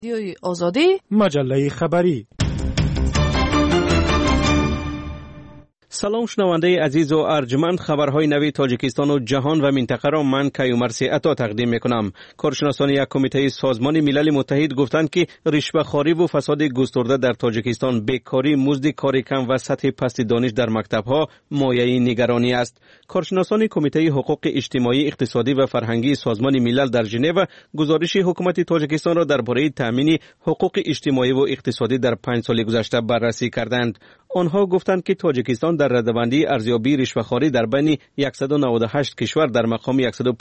رادیوی آزادی، مجله خبری. سلام شنونده عزیز و ارجمند، خبرهای نوی تاجیکستان و جهان و منطقه را من کیومرث عطا تقدیم میکنم. کارشناسان یک کمیته سازمان ملل متحد گفتند که رشوه‌خواری و فساد گسترده در تاجیکستان، بیکاری، مزد کار کم و سطح پست دانش در مکتب‌ها مایه نگرانی است. کارشناسان کمیته حقوق اجتماعی، اقتصادی و فرهنگی سازمان ملل در ژنو گزارش حکومت تاجیکستان را درباره تامین حقوق اجتماعی و اقتصادی در 5 سال گذشته بررسی کردند. آنها گفتند که تاجیکستان در رده‌بندی ارزیابی رشوه‌خواری در بین 198 کشور در مقام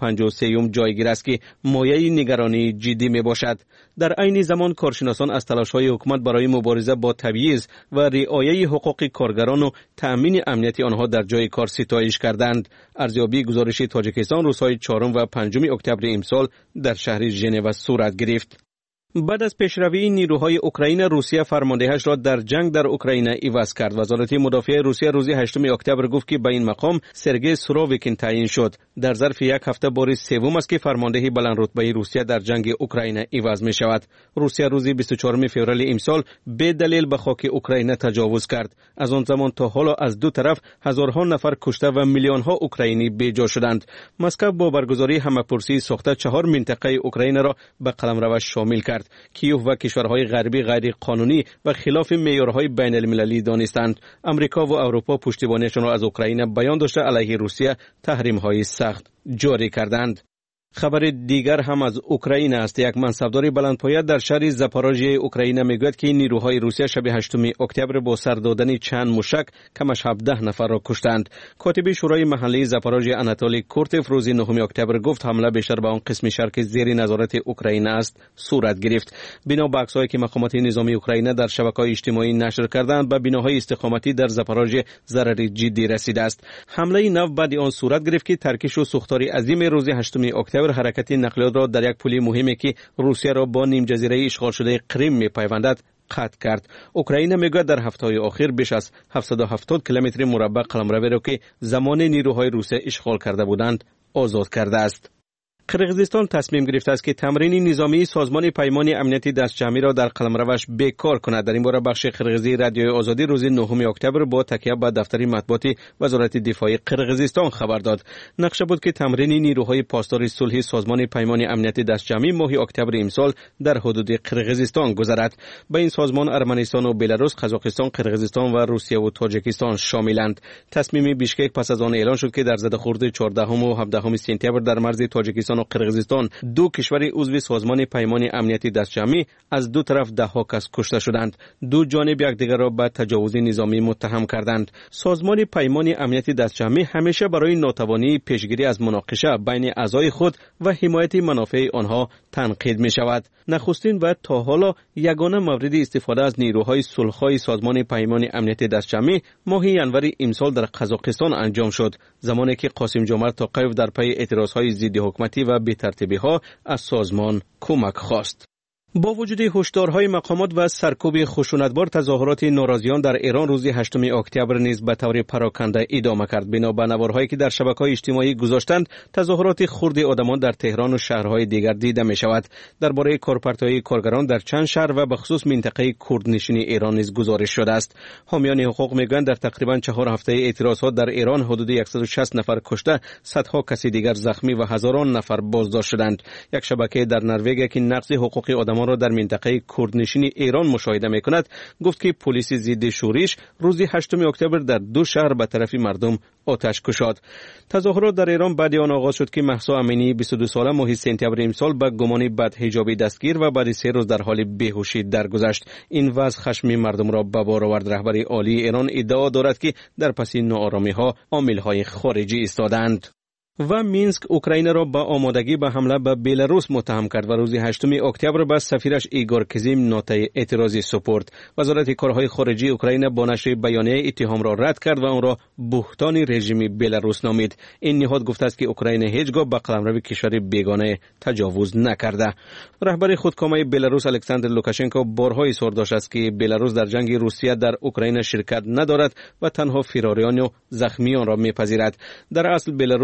153 جایگیر است که مایه نگرانی جدی میباشد. در عین زمان کارشناسان از تلاش‌های حکومت برای مبارزه با تبعیض و رعایت حقوق کارگران و تأمین امنیت آنها در جای کار ستایش کردند. ارزیابی گزارش تاجیکستان روزهای 4 و 5 اکتبر امسال در شهر ژنو صورت گرفت. بعد از پیشروی نیروهای اوکراین، روسیه فرماندهش را در جنگ در اوکراین عوض کرد. وزارت مدافع روسیه روز 8 اکتبر گفت که به این مقام سرگئی سوروویکین تعیین شد. در ظرف یک هفته بار سوم است که فرمانده بلند رتبه روسیه در جنگ اوکراین عوض می شود. روسیه روز 24 فوریه امسال به دلیل به خاک اوکراین تجاوز کرد. از آن زمان تا حالا از دو طرف هزارها نفر کشته و میلیون ها اوکراینی بی‌جا شدند. مسکو با برگزاری همه‌پرسی ساخته 4 منطقه اوکراین را به قلمرو شامل کرد. کیوف و کشورهای غربی غیر قانونی و خلاف معیارهای بین المللی دانستند. امریکا و اروپا پشتیبانیشان را از اوکراین بیان داشته علیه روسیه تحریم‌های سخت جاری کردند. خبر دیگر هم از اوکراین است. یک منصبدار بلندپایه در شهر زاپاروژیه اوکراین میگوید که نیروهای روسیه شب 8 اکتبر با سر دادن چند موشک کمش 17 نفر را کشتند. کاتب شورای محلی زاپاروژیه آناتولی کورتف روز 9 اکتبر گفت حمله بیشتر به آن قسم شهر که زیر نظارت اوکراین است صورت گرفت. بنا به عکس‌هایی که مقامات نظامی اوکراین در شبکه‌های اجتماعی نشر کردند، به بناهای استقامتی در زاپاروژیه ضرر جدی رسیده است. حمله نو بعد آن صورت گرفت که ترکش و سوختار عظیم روز 8 اکتبر حرکت نقلیات را در یک پل مهمی که روسیه را با نیم جزیره اشغال شده کریم می‌پیوندد قطع کرد. اوکراین میگوید در هفته‌های اخیر بیش از 770 کیلومتر مربع قلمرو را که زمان نیروهای روسیه اشغال کرده بودند آزاد کرده است. قرقیزستان تصمیم گرفته است که تمرین نظامی سازمان پیمان امنیتی دستجمعی را در قلمروش بیکار کند. در این باره بخش قرقیزی رادیوی آزادی روز 9 اکتبر با تکیه به دفتر مطبوعات وزارت دفاع قرقیزستان خبر داد. نقشه بود که تمرین نیروهای پاسدار صلح سازمان پیمان امنیتی دستجمعی ماه اکتبر امسال در حدود قرقیزستان گذرد. به این سازمان ارمنستان و بلاروس، قزاقستان، قرقیزستان و روسیه و تاجیکستان شاملند. تصمیم بیشکک پس از آن اعلان شد که در زدخورد 14 و 17 سپتامبر در مرز تاجیکستان و قرقیزستان دو کشور عضو سازمان پیمان امنیتی دستجمعی از دو طرف ده‌ها کس کشته شدند. دو جانب یکدیگر را به تجاوز نظامی متهم کردند. سازمان پیمان امنیتی دستجمعی همیشه برای ناتوانی پیشگیری از مناقشه بین اعضای خود و حمایت منافع آنها تنقید می شود. نخستین و تا حالا یگانه مورد استفاده از نیروهای صلح‌خواه سازمان پیمان امنیتی دستجمعی ماه ژانویه امسال در قزاقستان انجام شد، زمانی که قاسم جمعه توقیف در پی اعتراضهای ضد حکومتی و بی‌ترتیبی‌ها از سازمان کمک خواست. با وجود هشدارهای مقامات و سرکوب خشونتبار، تظاهرات ناراضیان در ایران روز 8 اکتبر نیز به طور پراکنده ادامه کرد. بنا به نوارهایی که در شبکه‌های اجتماعی گذاشتند، تظاهرات خرد آدمان در تهران و شهرهای دیگر دیده می شود. درباره کارپرت‌های کارگران در چند شهر و به خصوص منطقه کردنشین ایران نیز گزارش شده است. حامیان حقوق میگویند در تقریباً 4 هفته اعتراضات در ایران حدود 160 نفر کشته، صدها کسی دیگر زخمی و هزاران نفر بازداشت شدند. یک شبکه در نروژ که نقض حقوق آدمان را در منطقه کردنشین ایران مشاهده می‌کند گفت که پلیس ضد شورش روز 8 اکتبر در 2 شهر به طرف مردم آتش کشید. تظاهرات در ایران بعد آن آغاز شد که مهسا امینی 22 ساله ماه سپتامبر امسال به گمان بدحجابی دستگیر و بعد 3 روز در حال بیهوشی درگذشت. این وضع خشم مردم را به بار آورد. رهبر عالی ایران ادعا دارد که در پس ناآرامی‌ها عامل‌های خارجی ایستادند. و مینسک اوکراین را با آمادگی به حمله به بلاروس متهم کرد و روز 8 اکتبر به سفیرش ایگور کزیم نوتای اعتراضی سپرد. وزارت کارهای خارجه اوکراین با نشر بیانیه اتهام را رد کرد و آن را بهتان رژیم بلاروس نامید. این نهاد گفته است که اوکراین هیچگاه به قلمرو کشور بیگانه تجاوز نکرده. رهبر خودکامه بلاروس الکساندر لوکاشنکو بارها اصرار داشته است که بلاروس در جنگ روسیه در اوکراین شرکت ندارد و تنها فراریان و زخمیان را میپذیرد. در اصل بلاروس از جانب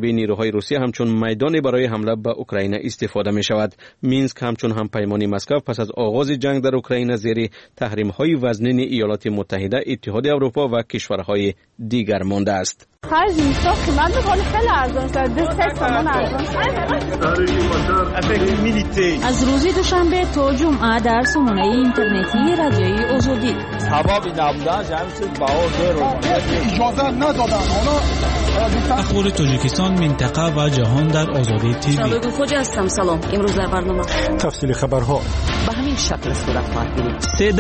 غربی نیروهای روسیه همچون میدان برای حمله به اوکراین استفاده می شود. مینسک همچون همپیمانی مسکو پس از آغاز جنگ در اوکراین زیر تحریم های وزنین ایالات متحده، اتحاد اروپا و کشورهای دیگر مانده است. از روز دوشنبه تا جمعه در سامانه اینترنتی رادیوی آزادی اخبار تاجیکستان، منطقه و جهان در آزادی تیوی. خوجا هستم. سلام. امروز در برنامه تفصیل خبرها به همین شکل صورت خواهد گرفت.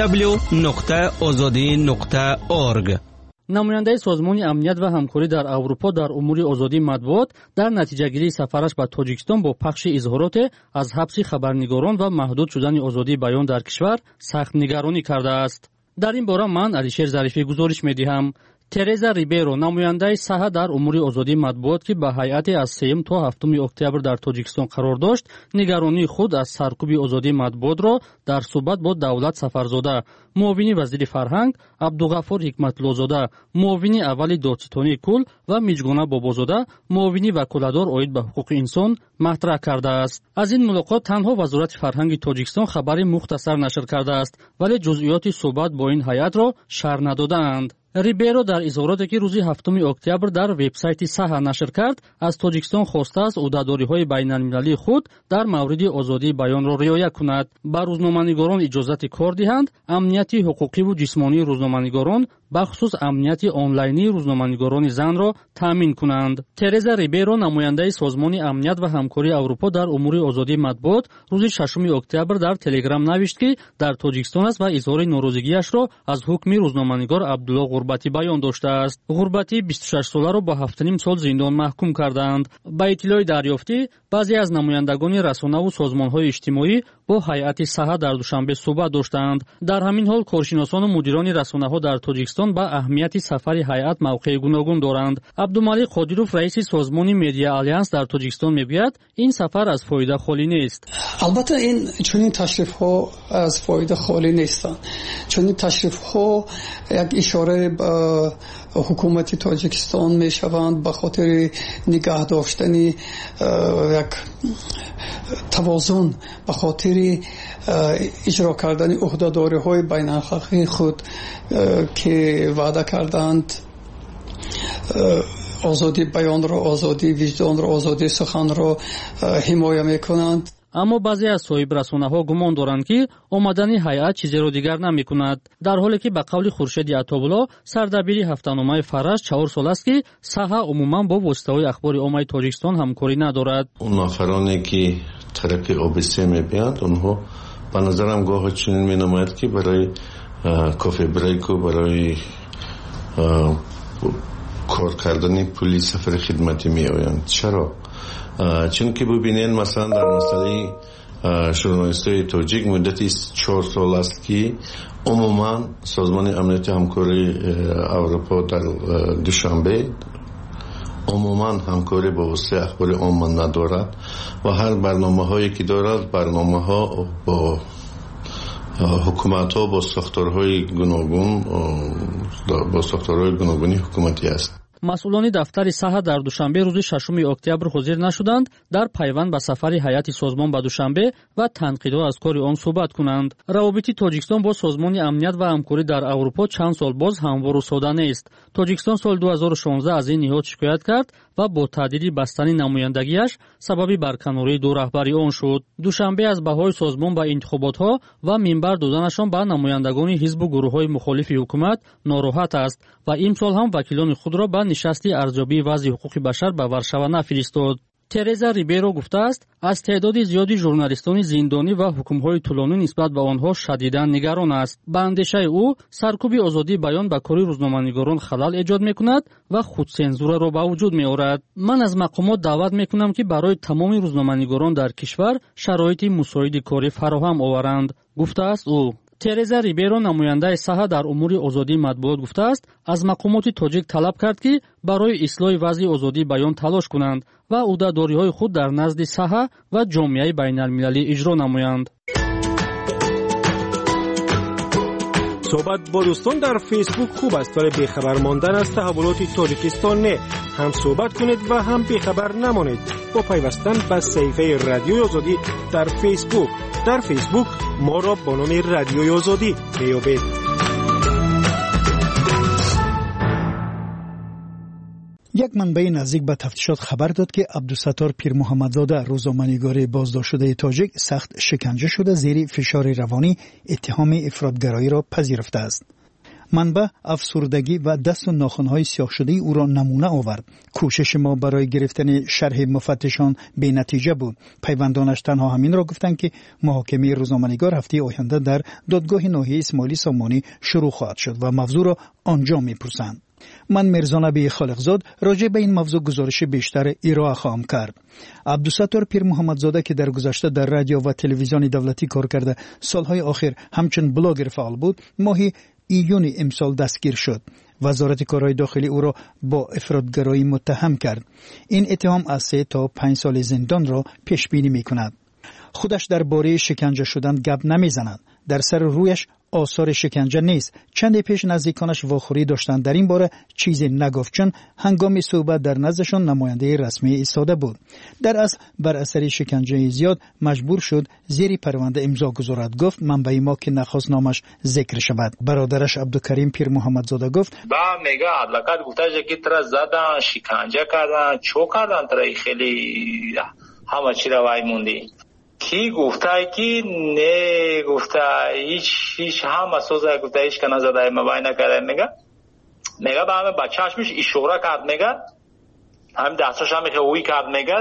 www.azadi.org. نماینده سازمان امنیت و همکاری در اروپا در امور آزادی مطبوعات در نتیجه‌گیری سفرش به تاجیکستان با پخش اظهارات از حبس خبرنگاران و محدود شدن آزادی بیان در کشور سخت نگرانی کرده است. در این باره من علیشیر ظریفی گزارش می‌دهم. ترزا ریبیرو، نماینده ساحه در امور آزادی مطبوعات که به هیئت از 3 تا 7 اکتبر در تاجیکستان قرار داشت، نگرانی خود از سرکوب آزادی مطبوعات را در صحبت با دولت سفرزاده، معاون وزیر فرهنگ عبدالغفور حکمت‌الله‌زاده، معاون اول دادستانی کل و میجگانه بابازاده، معاون وکالتدار اوید به حقوق انسان مطرح کرده است. از این ملاقات تنها وزارت فرهنگ تاجیکستان خبری مختصر نشر کرده است، ولی جزئیات صحبت با این هیئت را شرح ندادند. ریبیرو در اظهاراتی که روز 7 اکتبر در وبسایت ساحه نشر کرد، از تاجیکستان خواسته است عهده‌داری‌های بین‌المللی خود در مورد آزادی بیان را رعایت کند. به روزنامه‌نگاران اجازه کار دهند، امنیت حقوقی و جسمانی روزنامه‌نگاران بخصوص امنیت آنلاینی روزنامه‌نگاران زن را تامین کنند. ترزا ریبیرو، نماینده سازمان امنیت و همکاری اروپا در امور آزادی مطبوعات، روز 6 اکتبر در تلگرام نوشت که در تاجیکستان است و اظهار ناراضگیش را از حکم روزنامه‌نگار عبدالله غربتی بیان داشته است. غربتی 26 ساله را با 7.5 سال زندان محکوم کردند. با اطلاع دریافتی، بعضی از نمایندگان رسانه و سازمان‌های اجتماعی با هیئت ساحه در دوشنبه صحبت داشتند. در همین حال کارشناسان و مدیران رسانه‌ها در تاجیکستان با اهمیت سفر هیئت موقع گوناگون دارند. عبدالملک قادیروف، رئیس سازمان مدیا آلیانس در تاجیکستان میگوید این سفر از فایده خالی نیست. البته این چنین تشریف‌ها از فایده خالی نیستند. چنین تشریف‌ها یک اشاره به حکومت تاجیکستان میشوند به خاطر نگاه داشتن یک توازن، به خاطر اجرا کردن عهده‌داری‌های بین‌المللی خود که وعده کردند، آزادی بیان را، آزادی وجدان را، آزادی سخن را حمایت میکنند. اما بعضی از صاحب رسانه‌ها گمان دارند که آمدن هیئت چیزی را دیگر نمی‌کند، در حالی که به قول خورشید عطابولا، سردبیر هفته‌نامه فرش 4 سال است که ساحه عموماً با واسطه‌های اخبار عامه تاجیکستان همکاری ندارد. اون نفرانی که طرف آبیسی می‌بیند، اونها به نظرم گاه چنین می‌نماید که برای کافی بریک و برای کار کردن پلیس سفر خدمتی می‌آیند. چرا؟ چون که ببینید مثلا در مسئله ژورنالیست‌های تاجیک مدتی 4 سال است که عموما سازمان امنیت همکاری اروپا در دوشنبه عموما همکاری با واسطه اخبار عامه ندارد و هر برنامه‌هایی که دارد برنامه‌ها با حکومت‌ها با ساختارهای گوناگونی حکومتی است. مسئولان دفتر ساحه در دوشنبه روز 6 اکتبر حاضر نشدند در پیوند به سفر هیئت سازمان به دوشنبه و تنقیدها از کار آن صحبت کنند. روابط تاجیکستان با سازمان امنیت و همکاری در اروپا چند سال باز هموار و ساده نیست. تاجیکستان سال 2016 از این نهاد شکایت کرد و با تهدید بستن نمایندگیش سبب برکناری دو رهبری آن شد. دوشنبه از بهای سازمان با انتخاباتها و منبر دادنشان به نمایندگان حزب و گروه‌های مخالف حکومت ناراحت است و امسال هم وکیلان خود را به نشستی ارزیابی وضع حقوق بشر به ورشوا نفرستاد. ترزا ریبیرو گفته است از تعداد زیادی ژورنالیستان زندانی و حکم‌های طولانی نسبت به آنها شدیداً نگران است. به اندیشه او سرکوب آزادی بیان به کار روزنامه‌نگاران خلل ایجاد می‌کند و خودسانسور را به وجود می‌آورد. من از مقامات دعوت می‌کنم که برای تمام روزنامه‌نگاران در کشور شرایط مساعد کاری فراهم آورند، گفته است او. ترزا ریبیرو، نماینده ساحه در امور آزادی مطبوعات، گفته است از مقامات تاجیک طلب کرد که برای اصلاح وضع آزادی بیان تلاش کنند و عهده‌داری‌های خود در نزد ساحه و جامعه بین‌المللی اجرا نمایند. صحبت با دوستان در فیسبوک خوب است ولی بیخبر ماندن از تحولات تاجیکستان نه. هم صحبت کنید و هم بیخبر نمانید با پیوستن به صفحه رادیوی آزادی در فیسبوک. در فیسبوک ما را با نام رادیوی آزادی میابید. یک منبع نزدیک به تفتیشات خبر داد که عبدالستار پیر محمدزاده روزنامه‌نگار بازداشت شده تاجیک سخت شکنجه شده زیر فشار روانی اتهام افراطگرایی را پذیرفته است. منبع افسردگی و دست و ناخن‌های سیاه شده او را نمونه آورد. کوشش ما برای گرفتن شرح مفتشان بی نتیجه بود. پیوندانش تنها همین را گفتند که محاکمه روزنامه‌نگار هفته آینده در دادگاه ناحیه اسماعیلی سامانی شروع خواهد شد و موضوع را آنجا می‌پرسند. من میرزا نبی خالقزاد راجع به این موضوع گزارش بیشتر ارائه خواهم کرد. عبدالستار پیر محمدزاده که در گذشته در رادیو و تلویزیون دولتی کار کرده سالهای آخر همچون بلاگر فعال بود، ماه ایون امسال دستگیر شد. وزارت کارهای داخلی او را با افراطگرایی متهم کرد. این اتهام از 3 تا 5 سال زندان را پیش بینی می‌کند. خودش درباره شکنجه شدن گپ نمی‌زند. در سر رویش آثار شکنجه نیست. چند پیش نزدیکانش واخوری داشتند در این باره چیزی نگفت چون هنگام صحبت در نزدشان نماینده رسمی ایستاده بود. در اصل بر اثر شکنجه زیاد مجبور شد زیر پرونده امضا گذارد. گفت منبع ما که نخواست نامش ذکر شود. برادرش عبدالکریم پیر محمدزاده گفت با میگه عدالت گفته که ترا زدن شکنجه کردن چو کردن ترا خیلی همه چی رو وای موندی. کی گفته که نه گفته هیچ هم اساس گفته هیچ کنه زده مبای نکرده. میگه به همه بچهش میشه اشاره کرد. میگه هم دستش هم اوی کرد. میگه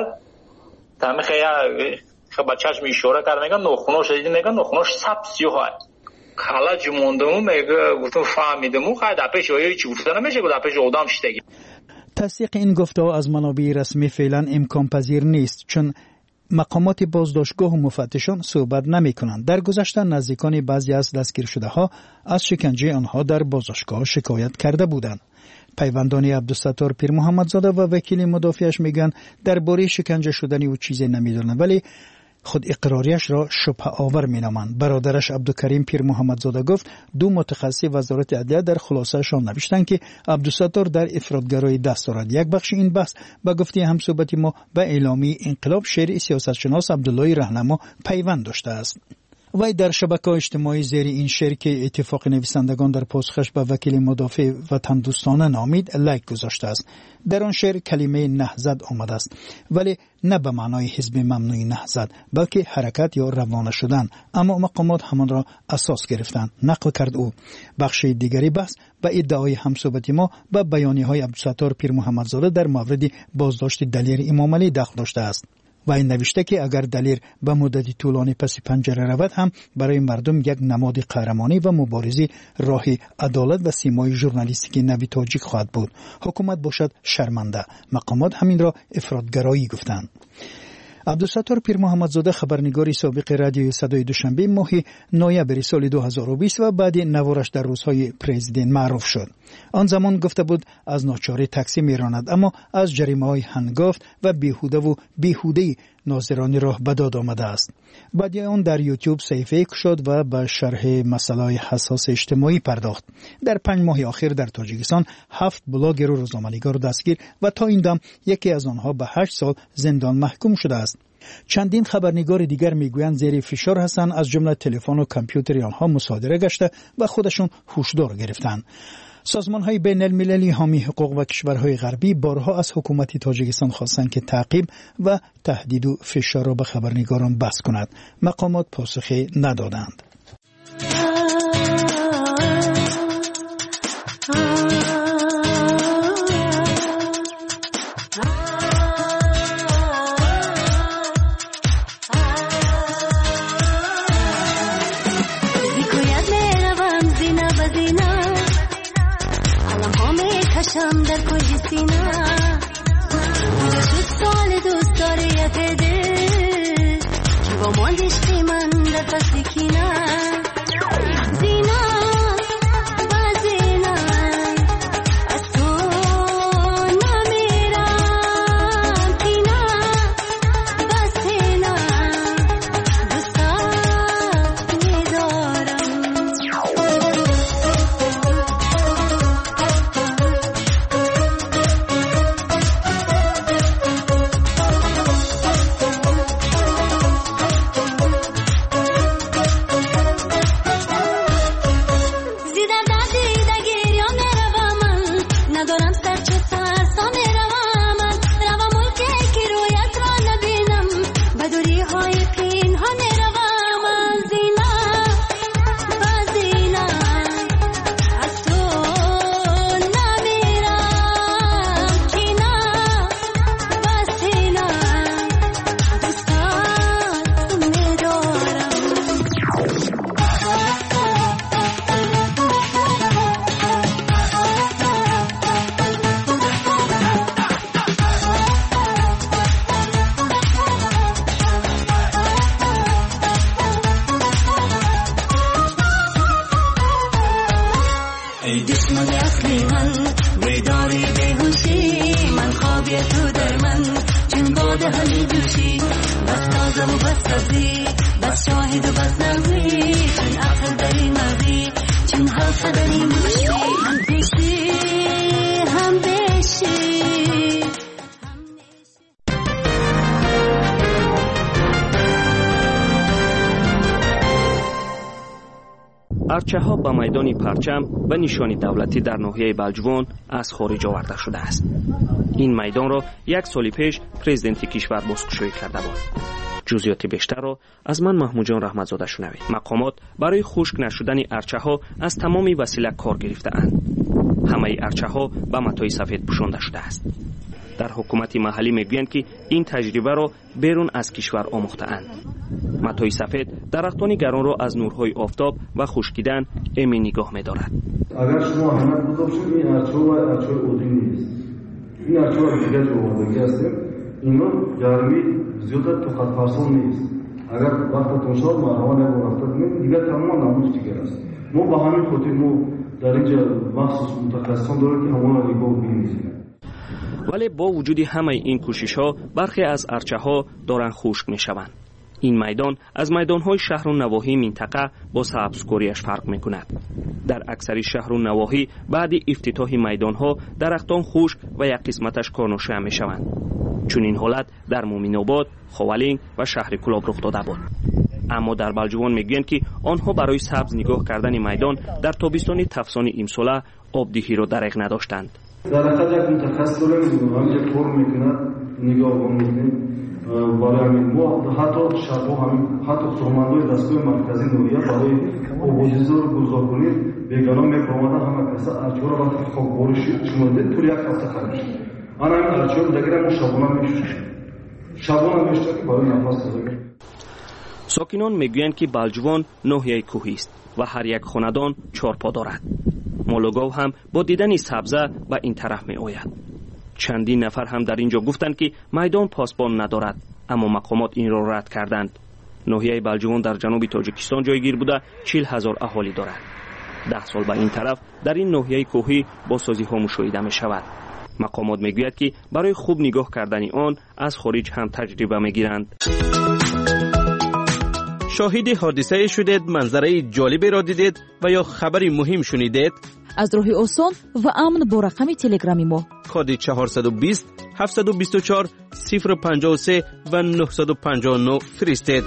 همه خیلی بچهش می اشاره کرد. میگه نخوناش دیدی. میگه نخوناش سبزی های حالا جموندمو. میگه گفتم فهمیدمو خیلی دپش هایی چی گفته نمیشه گفت دپش آدم شدگی. تصدیق این گفته از منابع رسمی فعلا امکان پذیر نیست چون مقامات بازداشتگاه و مفتشان صحبت نمی کنند. در گذشته نزدیکان بعضی از دستگیر شده ها از شکنجه آنها در بازداشتگاه شکایت کرده بودند. پیوندان عبدالستار پیر محمدزاده و وکیل مدافعش میگن درباره شکنجه شدن او چیزی نمیدونند ولی خود اقراریش را شبهه آور مینامند. برادرش عبدالکریم پیر محمدزاده گفت 2 متخصص وزارت عدلیه در خلاصه‌شان نوشتند که عبدالستار در افراطگرایی دست دارد. یک بخش این بحث به گفته همصحبت ما به اعلامیه انقلاب شعر سیاستشناس عبدالله رهنما پیوند داشته است. وی در شبکه‌های اجتماعی زیر این شعر که اتفاق نویسندگان در پاسخش به وکیل مدافع وطن دوستانه نامید لایک گذاشته است. در آن شعر کلمه نهضت آمده است ولی نه به معنای حزب ممنوع نهضت بلکه حرکت یا روانه شدن، اما مقامات همان را اساس گرفتند. نقل کرد او. بخش دیگری بحث به ادعای همصحبت ما به بیانیه‌های عبدالستار پیر محمدزاده در مورد بازداشت دلیر امام علی دخل داشته است. و این نوشته که اگر دلیر به مدتی طولانی پس پنجره رود هم برای مردم یک نماد قهرمانی و مبارزی راه عدالت و سیمای ژورنالیستیک نوی تاجیک خواهد بود. حکومت باشد شرمنده. مقامات همین را افراطگرایی گفتند. عبدالستار پیر محمدزاده خبرنگاری سابق رادیوی صدای دوشنبه ماه نوامبر سال 2020 و بعد نوارش در روزهای پرزیدنت معروف شد. آن زمان گفته بود از ناچاری تاکسی میراند اما از جریمه‌های هنگفت و بیهوده ناظران راه به داد آمده است. بعد آن در یوتیوب صفحه شد و به شرح مسائل حساس اجتماعی پرداخت. در 5 ماه اخیر در تاجیکستان 7 بلاگر و روزنامه‌نگار دستگیر و تا این دم یکی از آنها به 8 سال زندان محکوم شده است. چندین خبرنگار دیگر میگویند زیر فشار هستند، از جمله تلفن و کامپیوتر آنها مصادره گشته و خودشون هوشدار گرفتند. سازمان‌های بین المللی حامی حقوق و کشورهای غربی بارها از حکومت تاجیکستان خواستند که تعقیب و تهدید و فشار را به خبرنگاران بس کند. مقامات پاسخی ندادند. شم در کجی سینا کجا شد سال دوست داریت دل که با ماندشتی من در فصل کینا زینا و زینا از تو نمیرم کینا بس تینا دوستا میدارم من اصلی من بیداری بیهوشی من خوابی تو در من چون باده همی جوشی بس تازه و بس سبزی بس شاهد و بس نغزی چون عقل داری مغزی چون حلقه داری موشی هم پیشی هم بیشی. ارچه‌ها به میدان پرچم و نشان دولتی در ناحیه بلجوان از خارج آورده شده است. این میدان را یک سال پیش پرزیدنت کشور بازگشایی کرده بود. جزئیات بیشتر را از من محمود جان رحمتزاده شنوید. مقامات برای خشک نشدن ارچه‌ها از تمام وسیله کار گرفته‌اند. همه ارچه‌ها به متای سفید پوشانده شده است. در حکومت محلی میگویند که این تجربه را بیرون از کشور آموخته‌اند. متای سفید درختان گران را از نورهای آفتاب و خشکیدن امی نگاه می‌دارد. اگر شما اهمیت گذاشتید این ارچه و ارچه اودین نیست. این ارچه دیگه جو آوردگی هستیم. اینا گرمی زیاد تو خط فرسان نیست. اگر وقتتون شد مرحبا نگفتید دیگه تمام نموز دیگر است. ما با همین خاطر ما در اینجا مخصوص متخصصان داریم که همون را نگاه ببینیم. ولی با وجود همه این کوشش‌ها برخی از ارچه‌ها دارند خشک می‌شوند. این میدان از میدان‌های شهر و نواحی منطقه با سبزکاریش فرق می‌کند. در اکثر شهر و نواحی بعد افتتاح میدان‌ها درختان خشک و یک قسمتش کارناشه می‌شوند. چون این حالت در مومن‌آباد، خاولینگ و شهر کلاب رخ داده بود. اما در بلجوان میگویند که آنها برای سبز نگاه کردن میدان در تابستان تفسان امساله آبدهی را درک نداشتند. درخت یک متخصص داریم همینجا کار می‌کند نگاه می‌کنیم. برای همین ما حتی شبا همین حتی سرمندهای دستگاه مرکزی نوریه برای آبوزیزا رو گذار کنید بیگانا میپرامده همه کسا ارچه را وقتی خواب بارشی شمارده طور یک هفته خرمش آن همین ارچه رو دگره ما شبانه میشوشیم شبانه میشوشیم که برای نفس داریم. ساکنان میگویند که بلجوان ناحیه کوهی است و هر یک خاندان 4 پا دارد. مالوگاو هم با دیدن سبزه به این طرف می آید. چندین نفر هم در اینجا گفتند که میدان پاسبان ندارد، اما مقامات این را رد کردند. ناحیه بلجوان در جنوب تاجیکستان جایگیر بوده 40,000 اهالی دارد. 10 سال به این طرف در این ناحیه کوهی بازسازی ها مشاهده می شود. مقامات می گوید که برای خوب نگاه کردن آن از خارج هم تجربه می گیرند. شاهد حادثه شدید، منظره جالبی را دیدید و یا خبری مهم شنیدید؟ از راه آسان و امن با رقم تلگرامی ما کد 420 724 053 و 959 فرستید.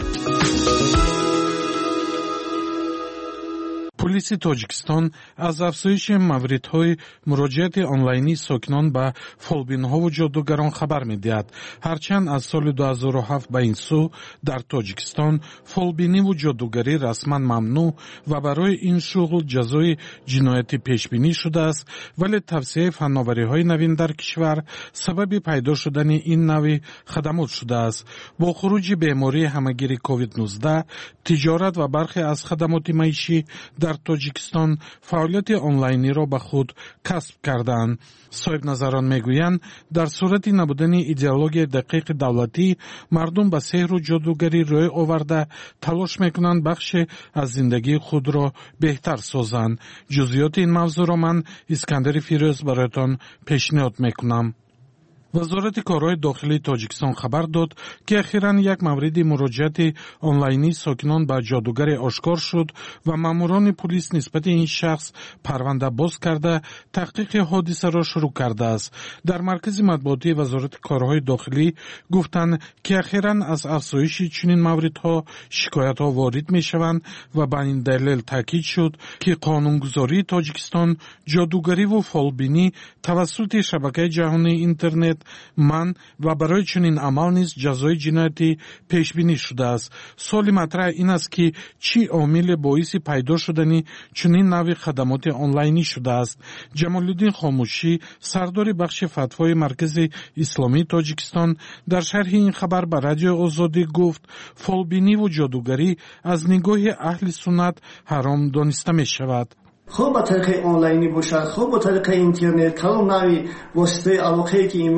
پلیس تاجیکستان از افزایش موردهای مراجعت آنلاینی ساکنان به فولبین‌ها و جادوگران خبر می‌دهد. هرچند از سال 2007 به این سو در تاجیکستان فولبینی و جادوگری رسما ممنوع و برای این شغل جزای جنایتی پیشبینی شده است، ولی توسعه فناوری‌های نوین در کشور سبب پیدا شدن این نوع خدمات شده است. با خروج بیماری همه‌گیر کووید 19 تجارت و برخی از خدمات معیشی در تاجیکستان فعالیت آنلاینی را به خود کسب کردند. صاحب نظران میگویند در صورت نبودن ایدئولوژی دقیق دولتی مردم به سحر و جادوگری روی آورده تلاش میکنند بخش از زندگی خود را بهتر سازند. جزئیات این موضوع را من اسکندر فیروز برایتان پیشنهاد میکنم. وزارت کارهای داخلی تاجیکستان خبر داد که اخیراً یک مورد مراجعت آنلاینی ساکنان به جادوگر آشکار شد و ماموران پلیس نسبت این شخص پرونده باز کرده تحقیق حادثه را شروع کرده است. در مرکز مطبوعاتی وزارت کارهای داخلی گفتند که اخیراً از افزایش چنین موردها شکایت‌ها وارد می‌شوند و به این دلیل تاکید شد که قانونگذاری تاجیکستان جادوگری و فالبینی توسط شبکه جهانی اینترنت من و برای چنین عمل نیز جزای جنایتی پیش بینی شده است. سوال مطرح این است که چی عامل باعث پیدا شدن چنین نوع خدمات آنلاینی شده است. جمال الدین خاموشی سردار بخش فتوای مرکز اسلامی تاجیکستان در شرح این خبر به رادیو آزادی گفت فالبینی و جادوگری از نگاه اهل سنت حرام دانسته می شود. خوب با طریق آنلاینی باشد، خوب با طریق اینترنت، کلام نوی واسطه علاقه‌ای که امروز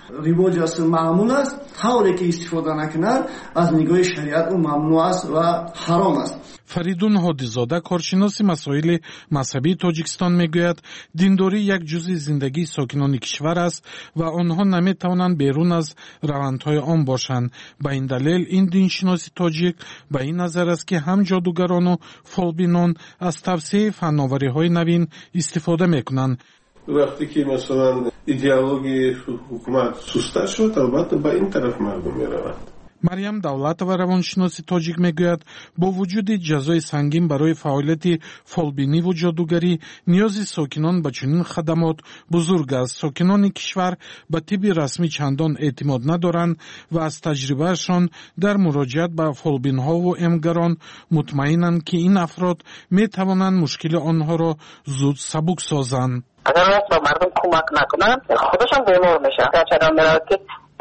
ривоҷ аст, маъмул аст. ҳавле ки истифода накунад аз нигоҳи шариат ӯ мамнӯъ аст ва ҳаром аст. Фаридун Ҳодизода, коршиноси масоили мазҳабии Тоҷикистон, мегӯяд, диндорӣ як ҷузъи зиндагии сокинони кишвар аст ва онҳо наметавонанд берун аз равандҳои он бошанд. Ба ин далел ин диншиноси тоҷик ба ин назар аст ки ҳам ҷодугарону фолбинон аз тавсеяи фанновариҳои навин истифода мекунанд. вақте ки масалан идеологияи ҳукумат суста шуд, албатта ба ин тараф мардум меравад. Марьям Давлатова, равоншиноси тоҷик, мегӯяд, бо вуҷуди ҷазои сангин барои фаъолияти фолбиниву ҷодугарӣ, ниёзи сокинон ба чунин хадамот бузург аст. Сокинони кишвар ба тибби расмӣ чандон эътимод надоранд ва аз таҷрибаашон дар муроҷиат ба фолбинҳову эмгарон мутмаинанд, ки ин афрод метавонанд мушкили онҳоро зуд сабук созанд. агар ба мардум кӯмак накунанд, худашон бемор мешаванд. чадан меравад ки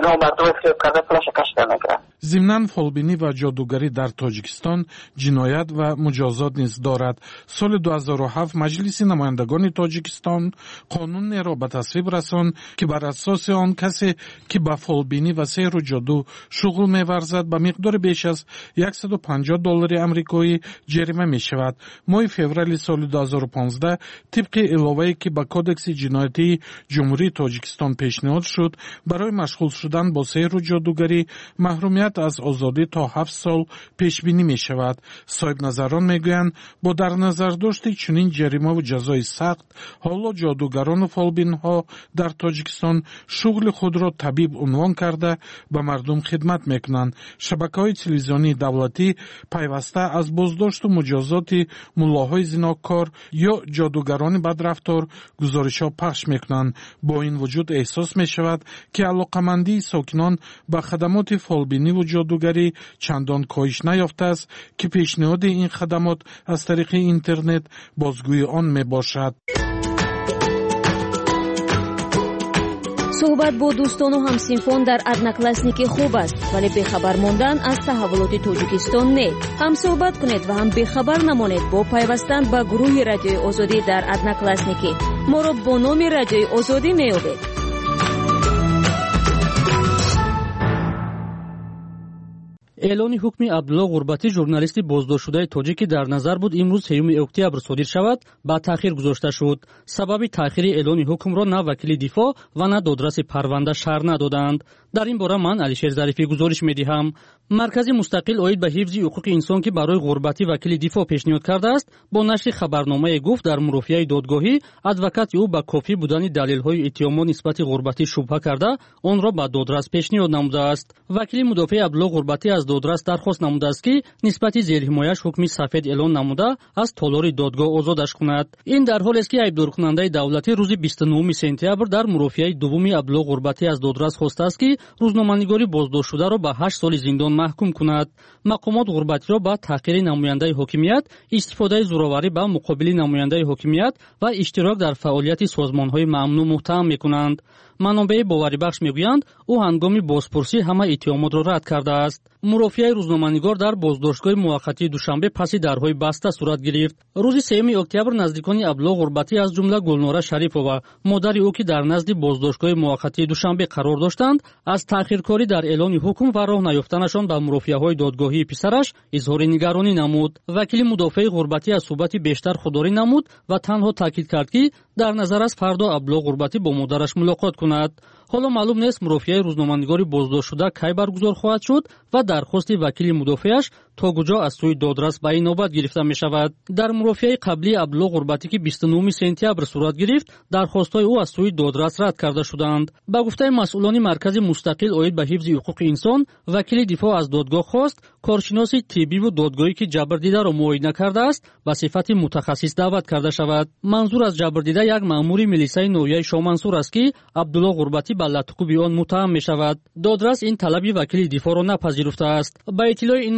зимнан фолбинӣ ва ҷодугарӣ дар Тоҷикистон ҷиноят ва муҷозот низ дорад. соли 2007 Маҷлиси намояндагони Тоҷикистон қонунеро ба тасвиб расонд, ки бар асоси он касе ки ба фолбинӣ ва сеҳру ҷоду шуғл меварзад ба миқдори беш аз $150 амрикоӣ ҷарима мешавад. моҳи феврали соли 2015 тибқи иловае ки ба кодекси ҷиноятии ҷумҳурии Тоҷикистон пешниҳод шуд, барои машғул шудан бо сеҳру ҷодугарӣ маҳрумият аз озодӣ то 7 сол пешбинӣ мешавад. соҳибназарон мегӯянд, бо дар назардошти чунин ҷаримаву ҷазои сахт, ҳоло ҷодугарону фолбинҳо дар Тоҷикистон шуғли худро табиб унвон карда ба мардум хидмат мекунанд. шабакаҳои телевизионии давлатӣ пайваста аз боздошту муҷозоти муллоҳои зинокор ё ҷодугарони бадрафтор гузоришҳо пахш мекунанд. бо ин вуҷуд эҳсос мешавад, ки алоқамандии сокинон ба хадамоти фолбиниву ҷодугарӣ чандон коҳиш наёфтааст, ки пешниҳоди ин хадамот аз тариқи интернет бозгӯи он мебошад. суҳбат бо дӯстону ҳамсинфон дар одноклассники хуб аст, вале бехабар мондан аз таҳаввулоти Тоҷикистон не. ҳам суҳбат кунед ва ҳам бехабар намонед бо пайвастан ба гурӯҳи радиои озодӣ дар одноклассники. моро бо номи радиои озодӣ меёбед. эълони ҳукми Абдулло Ғурбатӣ, журналисти боздоштшудаи тоҷик ки дар назар буд имрӯз 3 октябр содир шавад, ба таъхир гузошта шуд. сабаби таъхири эълони ҳукмро на вакили дифоъ ва на додраси парванда шарҳ надоданд. дар ин бора ман Алишер Зарифӣ гузориш медиҳам. маркази мустақил оид ба ҳифзи ҳуқуқи инсон ки барои Ғурбатӣ вакили дифоъ пешниҳод кардааст, бо нашри хабарномае гуфт, дар мурофиаи додгоҳӣ адвокати ӯ ба кофӣ будани далелҳои иттиҳомот нисбати Ғурбатӣ шубҳа карда, онро ба додрас пешниҳод намудааст. вакили мудофиаи Абдулло Ғурбатӣ аз додрас дархост намудааст, ки нисбати зерҳимояш ҳукми сафед эълон намуда, аз толори додгоҳ озодаш кунад. ин дар ҳолест ки айбдоркунандаи давлатӣ рӯзи 29 сентябр дар мурофиаи дуввуми Абдулло Ғурбатӣ аз додрас хостааст, ки рӯзноманигори боздоштшударо ба 8 соли зиндон маҳкум кунад. мақомот Ғурбатиро ба таҳқири намояндаи ҳокимият, истифодаи зӯроварӣ ба муқобили намояндаи ҳокимият ва иштирок дар фаъолияти созмонҳои мамнӯъ муттаҳам мекунанд. манобаи боварибахш мегӯянд, ӯ ҳангоми бозпурсӣ ҳама иттиҳомотро рад кардааст. мурофиаи рӯзноманигор дар боздоштгоҳи муваққатии душанбе паси дарҳои баста сурат гирифт. рӯзи 3 октябр наздикони Абдулло Ғурбатӣ аз ҷумла Гулнора Шарифова, модари ӯ ки дар назди боздоштгоҳи муваққатии душанбе қарор доштанд, аз таъхиркорӣ дар эълони ҳукм ва роҳ наёфтанашон ба мурофиаҳои додгоҳии писараш изҳори нигаронӣ намуд. вакили мудофиаи Ғурбатӣ аз суҳбати бештар худдорӣ намуд ва танҳо таъкид кард, ки дар назар аст фардо Абдулло Ғурбатӣ бо модараш мулоқот кунад. ҳоло маълум нест мурофиаи рӯзноманигори боздоштшуда кай баргузор хоҳад шуд ва дархости вакили мудофиаш то куҷо аз сӯи додрас ба инобат гирифта мешавад. дар мурофиаи қаблии Абдулло Ғурбатӣ ки 29 сентябр сурат гирифт, дархостҳои ӯ аз сӯи додрас рад карда шуданд. ба гуфтаи масъулони маркази мустақил оид ба ҳифзи ҳуқуқи инсон, вакили дифоъ аз додгоҳ хост коршиноси тиббиву додгоҳӣ ки ҷабрдидаро муоина кардааст, ба сифати мутахассис даъват карда шавад. манзур аз ҷабрдида як маъмури милисаи ноҳияи Шоҳмансур аст, ки Абдулло Ғурбатӣ ба латқуби он муттаҳам мешавад. додрас ин талаби вакили дифоъро напазируфтааст. ба иттилои ин маркази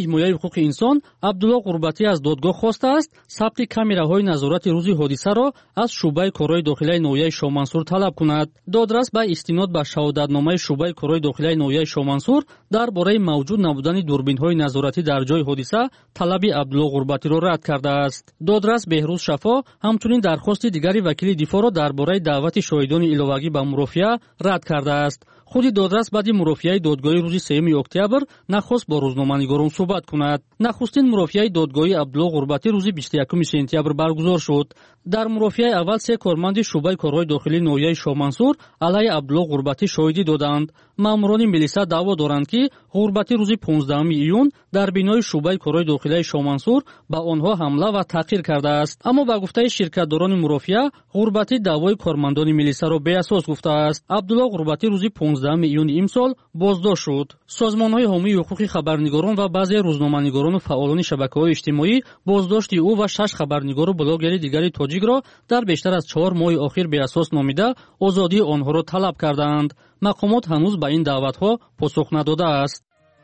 ҳимояи ҳуқуқи инсон Абдулло Ғурбатӣ аз додгоҳ хостааст сабти камераҳои назорати рӯзи ҳодисаро аз шуъбаи корҳои дохилаи ноҳияи Шоҳмансур талаб кунад. Додрас ба истинод ба шаҳодатномаи шуъбаи корҳои дохилаи ноҳияи Шоҳмансур дар бораи мавҷуд набудани дурбинҳои назоратӣ дар ҷои ҳодиса талаби Абдулло Ғурбатиро рад кардааст. Додрас Беҳрӯз Шафо ҳамчунин дархости дигари вакили дифоъро дар бораи даъвати шоҳидони иловагӣ ба мурофиа рад кардааст. худи додрас баъди мурофиаи додгоҳи рӯзи 3 октябр нахост бо рӯзноманигорон суҳбат кунад. Нахустин мурофиаи додгоҳи Абдулло Ғурбатӣ рӯзи 21 сентябр баргузор шуд. дар мурофиаи аввал 3 корманди шуъбаи корҳои дохилии ноҳияи Шоҳмансур алайҳи Абдулло Ғурбатӣ шоҳидӣ доданд. маъмурони милиса даъво доранд ки Ғурбатӣ рӯзи 15 июн дар бинои шуъбаи корҳои дохилаи Шоҳмансур ба онҳо ҳамла ва таҳқир кардааст. аммо ба гуфтаи ширкатдорони мурофиа Ғурбатӣ даъвои кормандони милисаро беасос гуфтааст. Абдулло Ғурбатӣ рӯзи 15 июни имсол боздошт шуд. созмонҳои ҳомии ҳуқуқи хабарнигорон ва баъзе рӯзноманигорону фаъолони шабакаҳои иҷтимоӣ боздошти ӯ ва 6 хабарнигору блогери дигари тоҷикро дар бештар аз 4 моҳи охир беасос номида озодии онҳоро талаб кардаанд. мақомот ҳанӯз ба ин даъватҳо посух надодааст.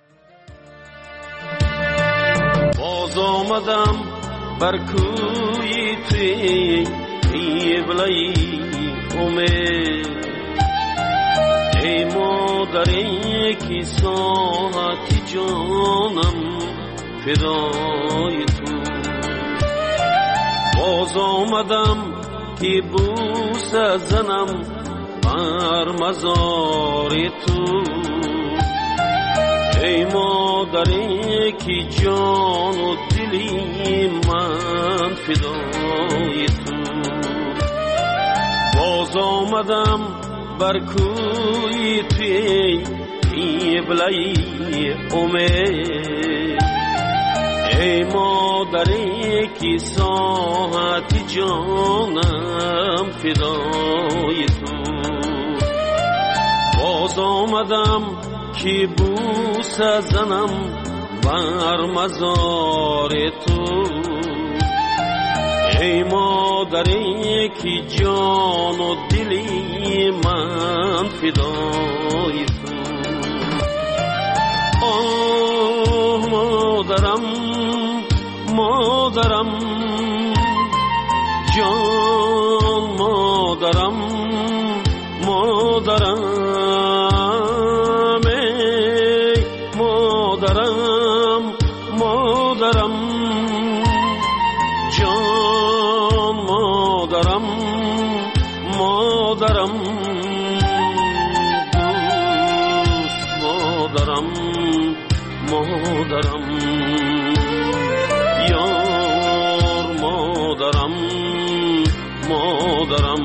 боз омадам бар кӯи туи қиблаи умед ای مادری که ساعتی جانم فدای تو باز آمدم که بوس زنم بر مزار تو ای مادری که جان و دلی من فدای تو باز آمدم بر کوی توی قبله‌ی امید ای مادری که ساعت جانم فدای تو باز آمدم که بوس زنم بر مزار تو ای مادری که جان و دلی من فدای تو آه مادرم مادرم جان مادرم مادرم ای مادرم مادرم جان مادرم مادرم دوست مادرم مادرم یار مادرم مادرم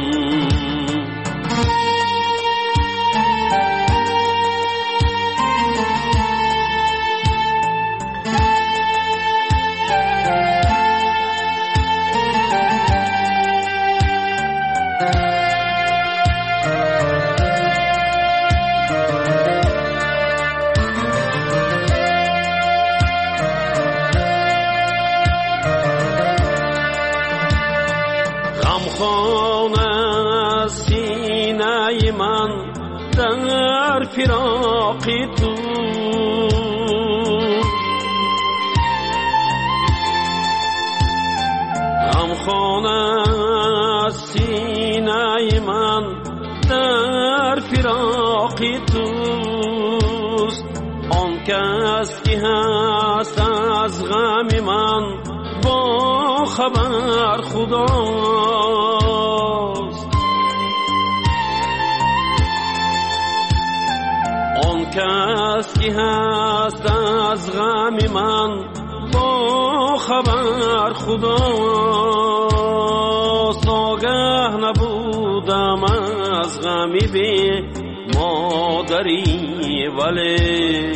فراق تو غمخانه سینه من در فراق توست آن کس که هست از غم من با خبر خداست کس که هست از غم من با خبر خداست آگه نبودم از غمی بی مادری ولی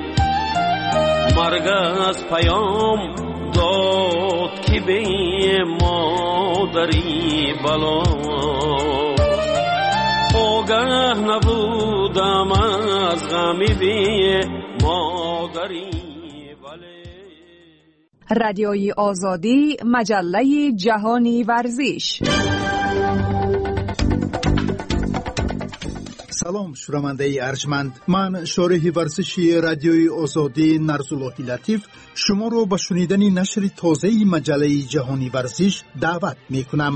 مرگ از پیام داد که بی مادری بلاست آگه نبودم از غمی بی مادری رادیوی آزادی مجله جهانی ورزش салом шунавандаи арҷманд, ман шориҳи варзиши радиои озодӣ Нарзуллоҳи Латиф шуморо ба шунидани нашри тозаи маҷаллаи ҷаҳонӣ варзиш даъват мекунам.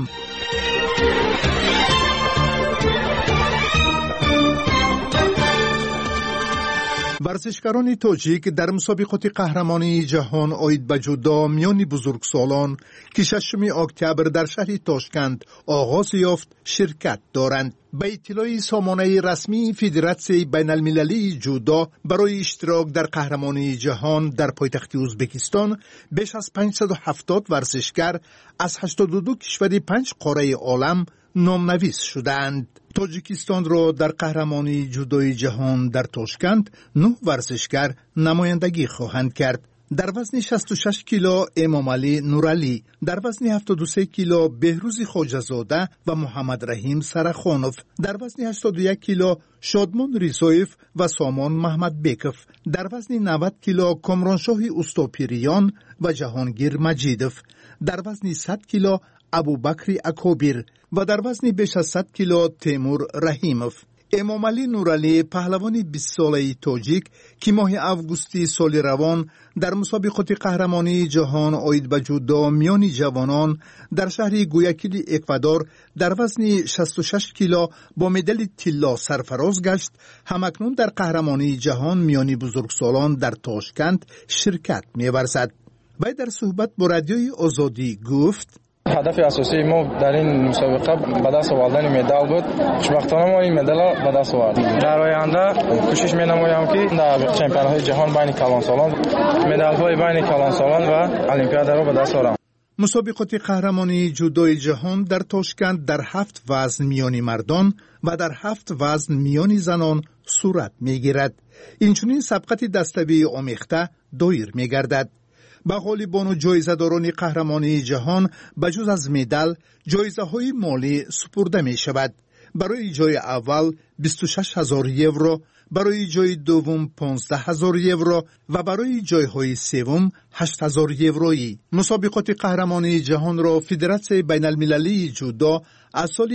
варзишгарони тоҷик дар мусобиқоти қаҳрамонии ҷаҳон оид ба ҷудо миёни бузургсолон ки 6 октябр дар шаҳри Тошканд оғоз ёфт ширкат доранд. ба иттилои сомонаи расмии Федератсияи байналмилалии ҷудо барои иштирок дар қаҳрамонии ҷаҳон дар пойтахти Узбекистон беш аз 570 варзишгар аз 82 кишвари 5 қораи олам номнавис шудаанд. тоҷикистонро дар қаҳрамонии ҷудои ҷаҳон дар Тошканд 9 варзишгар намояндагӣ хоҳанд кард. дар вазни 66 кило Эмомалӣ Нуралӣ, дар вазни 73 кило Беҳрӯзи Хоҷазода ва Муҳаммад Раҳим Сарахонов, дар вазни 81 кило Шодмон Ризоев ва Сомон Маҳмадбеков, дар вазни 90 кило Комроншоҳи Устопириён ва Ҷаҳонгир Маҷидов, дар вазни 100 кило Абубакри Акобир ва дар вазни беш аз 100 кило Темур Раҳимов. эмомалӣ Нуралӣ, паҳлавони 20-солаи тоҷик ки моҳи августи соли равон дар мусобиқоти қаҳрамонии ҷаҳон оид ба ҷудо миёни ҷавонон дар шаҳри Гуякили Эквадор дар вазни 66 кило бо медали тилло сарфароз гашт, ҳамакнун дар қаҳрамонии ҷаҳон миёни бузургсолон дар Тошканд ширкат меварзад. вай дар суҳбат бо радиои Озодӣ гуфт: ҳадафи асосии мо дар ин мусобиқа ба даст овардани медал буд. хушбахтона мо ин медалро ба даст овардем. дар оянда кӯшиш менамоям ки дар чемпионатҳои ҷаҳон байни калонсолон медалҳои байни калонсолон ва олимпиадаро ба даст орам. мусобиқоти қаҳрамонии ҷудои ҷаҳон дар Тошканд дар 7 вазн миёни мардон ва дар 7 вазн миёни занон сурат мегирад. инчунин сабқати даставии омехта доир мегардад. ба ғолибону ҷоизадорони қаҳрамонии ҷаҳон ба ҷуз аз медал ҷоизаҳои молӣ супурда мешавад. барои ҷои аввал 26 000 евро, барои ҷои дуввум 15 000 евро ва барои ҷойҳои севум 8 000 евроӣ. мусобиқоти қаҳрамонии ҷаҳонро Федератсияи байналмилалии ҷудо аз соли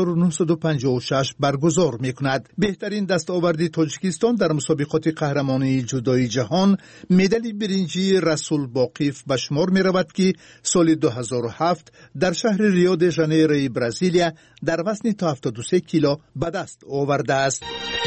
1956 баргузор мекунад. беҳтарин дастоварди Тоҷикистон дар мусобиқоти қаҳрамонии ҷудои ҷаҳон медали биринҷии Расул Боқиф ба шумор меравад ки соли 2007 дар шаҳри Рио де Жанейрои Бразилия дар вазни 73 кило ба даст овардааст.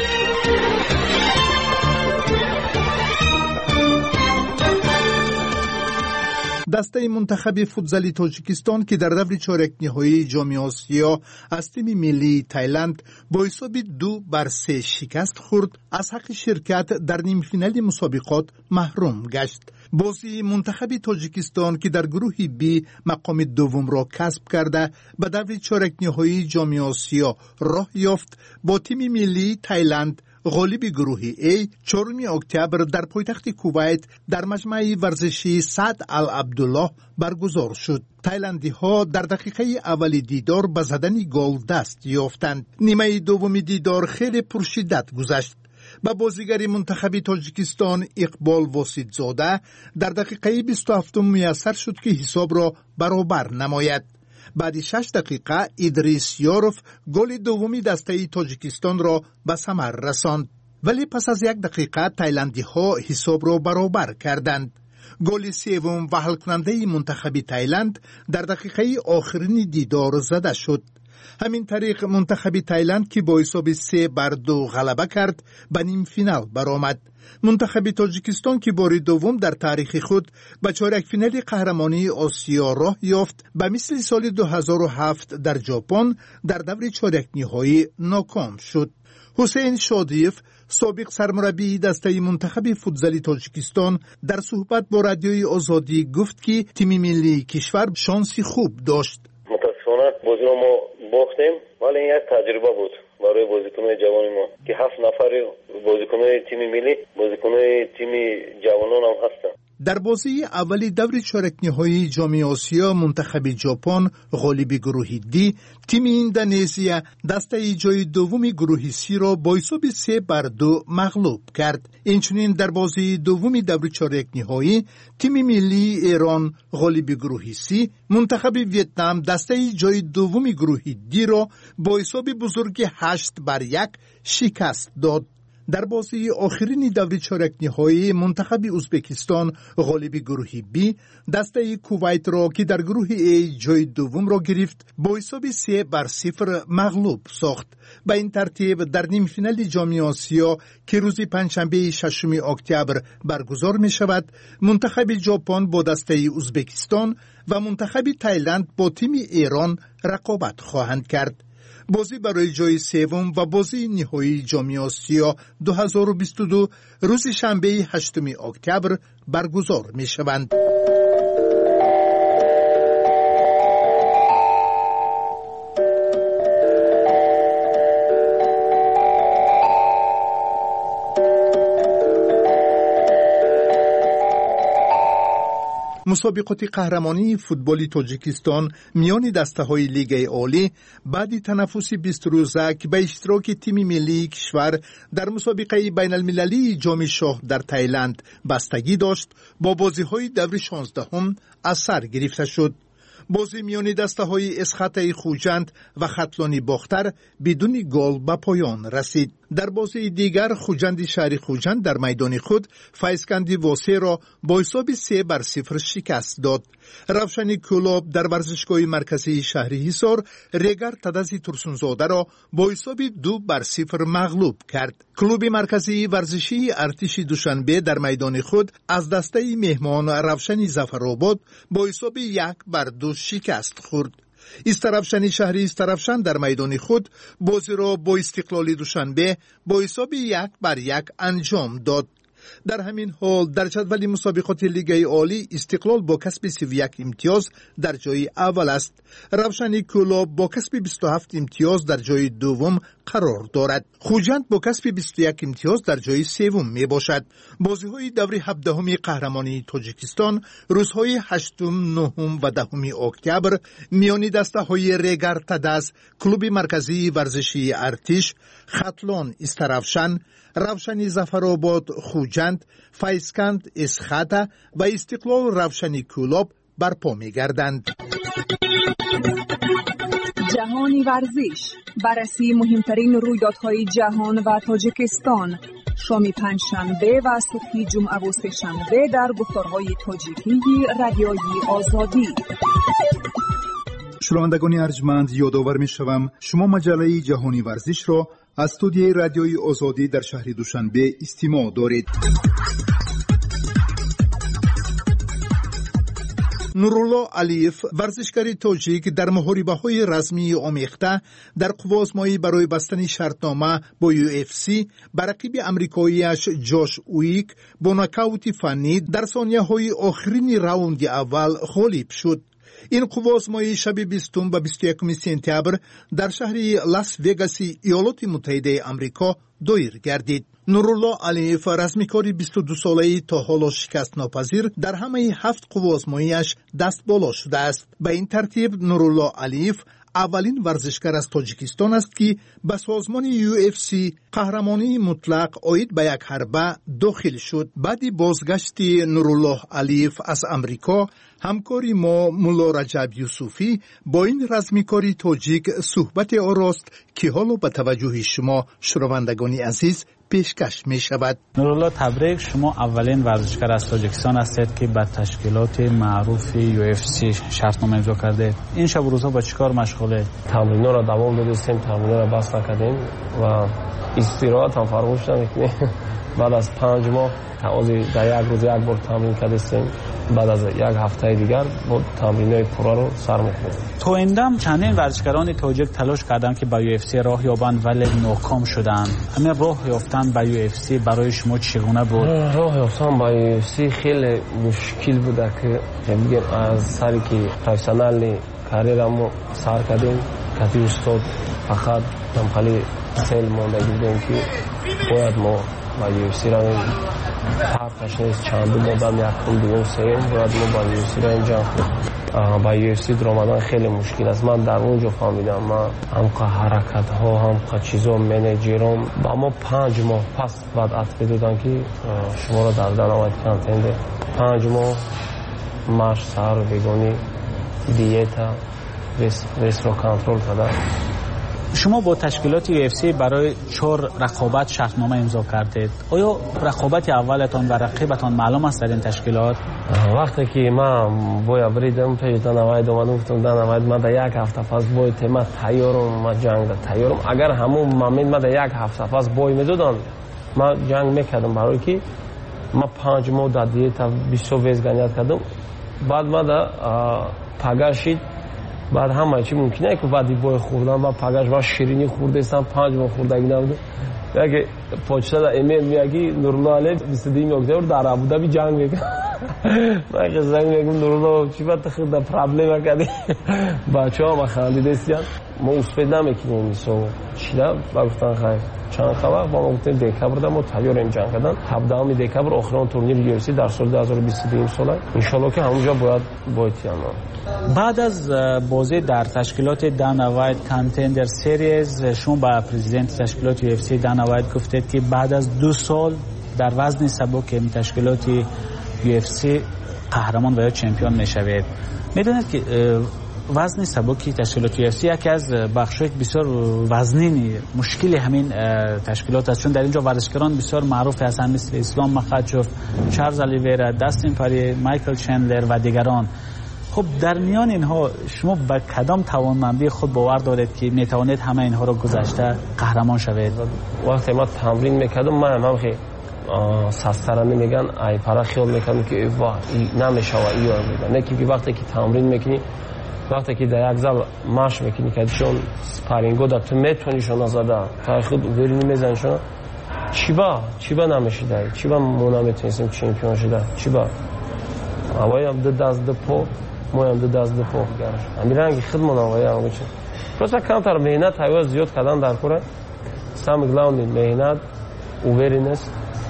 дастаи мунтахаби футзали Тоҷикистон ки дар даври чоракниҳоии ҷоми Осиё аз тими миллии Тайланд бо ҳисоби 2-3 шикаст хӯрд, аз ҳаққи ширкат дар нимфинали мусобиқот маҳрум гашт. бозии мунтахаби Тоҷикистон ки дар гурӯҳи Б мақоми дуввумро касб карда ба даври чоракниҳоии ҷоми Осиё роҳ ёфт, бо тими миллии Тайланд ғолиби гурӯҳи А 4 октябр дар пойтахти Кувайт дар маҷмаи варзишии Саъд Ал-Абдуллоҳ баргузор шуд. тайландиҳо дар дақиқаи аввали дидор ба задани гол даст ёфтанд. нимаи дуввуми дидор хеле пуршиддат гузашт. ба бозигари мунтахаби Тоҷикистон Иқбол Воситзода дар дақиқаи 27 муяссар шуд ки ҳисобро баробар намояд. баъди 6 дақиқа Идрис Ёров голи дуввуми дастаи Тоҷикистонро ба самар расонд. вале пас аз 1 дақиқа тайландиҳо ҳисобро баробар карданд. голи севум ва ҳалкунандаи мунтахаби Тайланд дар дақиқаи охирини дидор зада шуд. ҳамин тариқ мунтахаби Тайланд ки бо ҳисоби 3-2 ғалаба кард, ба нимфинал баромад. мунтахаби Тоҷикистон ки бори дуввум дар таърихи худ ба чоракфинали қаҳрамонии Осиё роҳ ёфт, ба мисли соли 2007 дар Ҷопон дар даври чоракниҳоӣ ноком шуд. ҳусейн Шодиев, собиқ сармураббии дастаи мунтахаби футзали Тоҷикистон, дар суҳбат бо радиои Озодӣ гуфт ки тими миллии кишвар шонси хуб дошт. мутаассифона бозиро мо бохтем, вале ин як таҷриба буд барои бозикунони ҷавони мо ки 7 нафари бозикунони тими миллӣ, бозикунони тими ҷавонон ҳам ҳастанд. در بازی اولی دور چهارک نهایی جام آسیا منتخب ژاپن غالب گروه دی تیم اندونزیا دسته جای دوم گروه سی را با حساب 3-2 مغلوب کرد. اینچنین در بازی دوم دور چهارک نهایی تیم ملی ایران غالب گروه سی منتخب ویتنام دسته جای دوم گروه دی را با حساب بزرگ 8-1 شکست داد. در بازی آخرین دور چهارک نهایی منتخب ازبکستان غالب گروه بی دسته کویت را که در گروه ای جای دوم را گرفت با حساب 3-0 مغلوب ساخت. به این ترتیب در نیم فینال جام آسیا که روز پنجشنبه 6 اکتبر برگزار می شود منتخب ژاپن با دسته ازبکستان و منتخب تایلند با تیم ایران رقابت خواهند کرد. بازی برای جای سوم و بازی نهایی جام آسیا 2022 روز شنبه 8 اکتبر برگزار می شوند. مسابقات قهرمانی فوتبال تاجیکستان میان دسته‌های لیگ عالی بعد تنفس 20 روزه که به اشتراک تیم ملی کشور در مسابقه بین المللی جام شاه در تایلند بستگی داشت با بازی‌های دور 16 از سر گرفته شد. بازی میان دسته‌های اسخط خوجند و خطلانی باختر بدون گل به پایان رسید. در بازی دیگر خوجند شهر خوجند در میدان خود فیضکندی واسه را با حساب 3-0 شکست داد. روشن کلوب در ورزشگاه مرکزی شهر حصار ریگر تدزی ترسونزاده را با حساب 2-0 مغلوب کرد. کلوب مرکزی ورزشی ارتش دوشنبه در میدان خود از دسته مهمان روشن ظفرآباد با حساب 1-2 شکست خورد. استرافشن شهری استرافشن در میدان خود بازی را با استقلال دوشنبه با حساب 1-1 انجام داد. در همین حال در جدول مسابقات لیگ عالی استقلال با کسب 31 امتیاز در جای اول است. روشن کلوب با کسب 27 امتیاز در جای دوم قرار دارد. خوجند با کسب 21 امتیاز در جای سوم می باشد. بازی‌های دور 17 قهرمانی تاجیکستان روزهای 8، 9 و 10 اکتبر میان دسته‌های ریگر تدز، کلوب مرکزی ورزشی ارتش، خطلان استرافشن، روشن ظفرآباد خوجند، فیضکند اسخطه و استقلال روشن کلوب برپا می‌گردند. جهانی ورزش، بررسی مهمترین رویدادهای جهان و تاجیکستان، شام پنجشنبه و صبح جمعه و سه‌شنبه در گفتارهای تاجیکی رادیوی آزادی. شنوندگان ارجمند، یادآور می‌شوم شما مجله جهانی ورزش را از استودیوی رادیوی آزادی در شهر دوشنبه استماع دارید. نورالله علیف ورزشکار تاجیک در محاربه‌های رسمی آمیخته در قوازمایی برای بستن شرطنامه با UFC بر رقیب آمریکایی‌اش جاش اویک با ناکاوت فنی در ثانیه‌های آخرین راوند اول غالب شد. این قوازمایی شب 20 و 21 سپتامبر در شهر لاس وگاس ایالات متحده آمریکا دایر گردید. نورالله علیف رسمیکار 22 ساله‌ای تا حالا شکست ناپذیر در همه 7 قوازمایی‌اش دست بالا شده است. به این ترتیب نورالله علیف اولین ورزشکار از تاجیکستان است که به سازمان UFC قهرمانی مطلق عاید به یک حربه داخل شد. بعد بازگشت نورالله علیف از امریکا، همکاری ما مولا رجب یوسفی با این رسمیکاری تاجیک صحبت آراست که حالا به توجه شما شنوندگان عزیز پیشکش می شود. نورالله تبریک، شما اولین ورزشکار از تاجیکستان هستید که به تشکیلات معروف UFC شرطنامه امضا کرده. این شب و روزها با چیکار مشغوله؟ تمرین‌ها را دوام دادیم، تمرین‌ها را بس نکردیم و استراحت هم فراموش نمی‌کنیم. بعد از 5 ماه در یک روز یک بار تمرین کردیم. بعد از یک هفته دیگر با تمرین‌های پورا رو سر می‌کنیم. تو ایندم چندین ورزشکاران تاجیک تلاش کردند که به UFC راه یابند ولی ناکام شدند. همین راه یافتن به UFC برای شما چگونه بود؟ راه یافتن به UFC خیلی مشکل بود که میگم از سری که پروفسیونال کاریرمو سر کردیم کتی استاد فقط هم خیلی سیل مونده بودیم که باید ما با UFC رویم پرتش نیست چند مدام یکم دوم سوم باید ما با UFC را امجام کنیم. با UFC در آمدن خیلی مشکل است. من در اونجا فهمیدم من همکا حرکت ها همکا چیزا منیجرام با ما 5 ماه پس بعد عطفه دادن که شما را در دنوایت کنتنده 5 ماه ماش سهر و بگونی دیتا ویس رو کنترل کردن. شما با تشکیلات UFC برای 4 رقابت شرطنامه امضا کردید. آیا رقابت اولتان و رقیبتان معلوم است در این تشکیلات؟ وقتی که من باید بریدم پیش دنوایت اومدم گفتم دنوایت من در 1 هفته پس باید من تیارم من جنگ تیارم. اگر همون ممید من در 1 هفته پس باید میدادن من جنگ میکردم برای که من 5 ماه در دیتا 20 ویز گنیت کردم. بعد من در پگرشید بعد همه چی ممکنه که بعدی بای خوردم و پگرش با شیرینی خورده استم 5 ماه خوردگی نبوده. اگه پاچتا در ایمیل میگی نورالله علیه 22 اکتبر در ابوظبی جنگ میکنه. من قصه میگم نورالله چی وقت خود در پرابلم کردی بچه ها ما خندیده استیان ما اسپید نمیکنیم میسو چیده با گفتن خیلی چند خبر با ما گفتیم دکبر در ما تیار این جنگ کردن 17 دکبر آخران تورنیر UFC در سال 2022 ساله انشالله که همونجا باید بعد از بازی در تشکیلات دانا وایت کانتندر سریز شما با پرزیدنت تشکیلات UFC دانا وایت گفتید که بعد از 2 سال در وزن سبک تشکیلات UFC قهرمان و یا چمپیون میشوید. میدونید که وزن سبکی تشکیلات UFC یکی از بخش‌های بسیار وزنی مشکل همین تشکیلات است، چون در اینجا ورزشکاران بسیار معروف هستند مثل اسلام مخاچوف، چارلز الیویرا، داستین پاری، مایکل چندلر و دیگران. خب در میان اینها شما به کدام توانمندی خود باور دارید که میتوانید همه اینها را گذشته قهرمان شوید؟ وقتی ما تمرین میکردم من هم خیلی سسترانه میگن ای پرا خیال میکنم که واه نمیشه و ایو میگن نه که وقتی که تمرین میکنی وقتی که در یک زل ماش میکنی که چون سپارینگو در تو میتونی شون زده تا خود اوری نمیزنی شون چی با نمیشه دای چی با مونا میتونیم چمپیون شده چی با اوای هم دست پو مویم دست پو امیرانگی خدمت اوای هم چه پس کانتر مهنت های زیاد کردن در کوره سامگلاوند مهنت اوورینس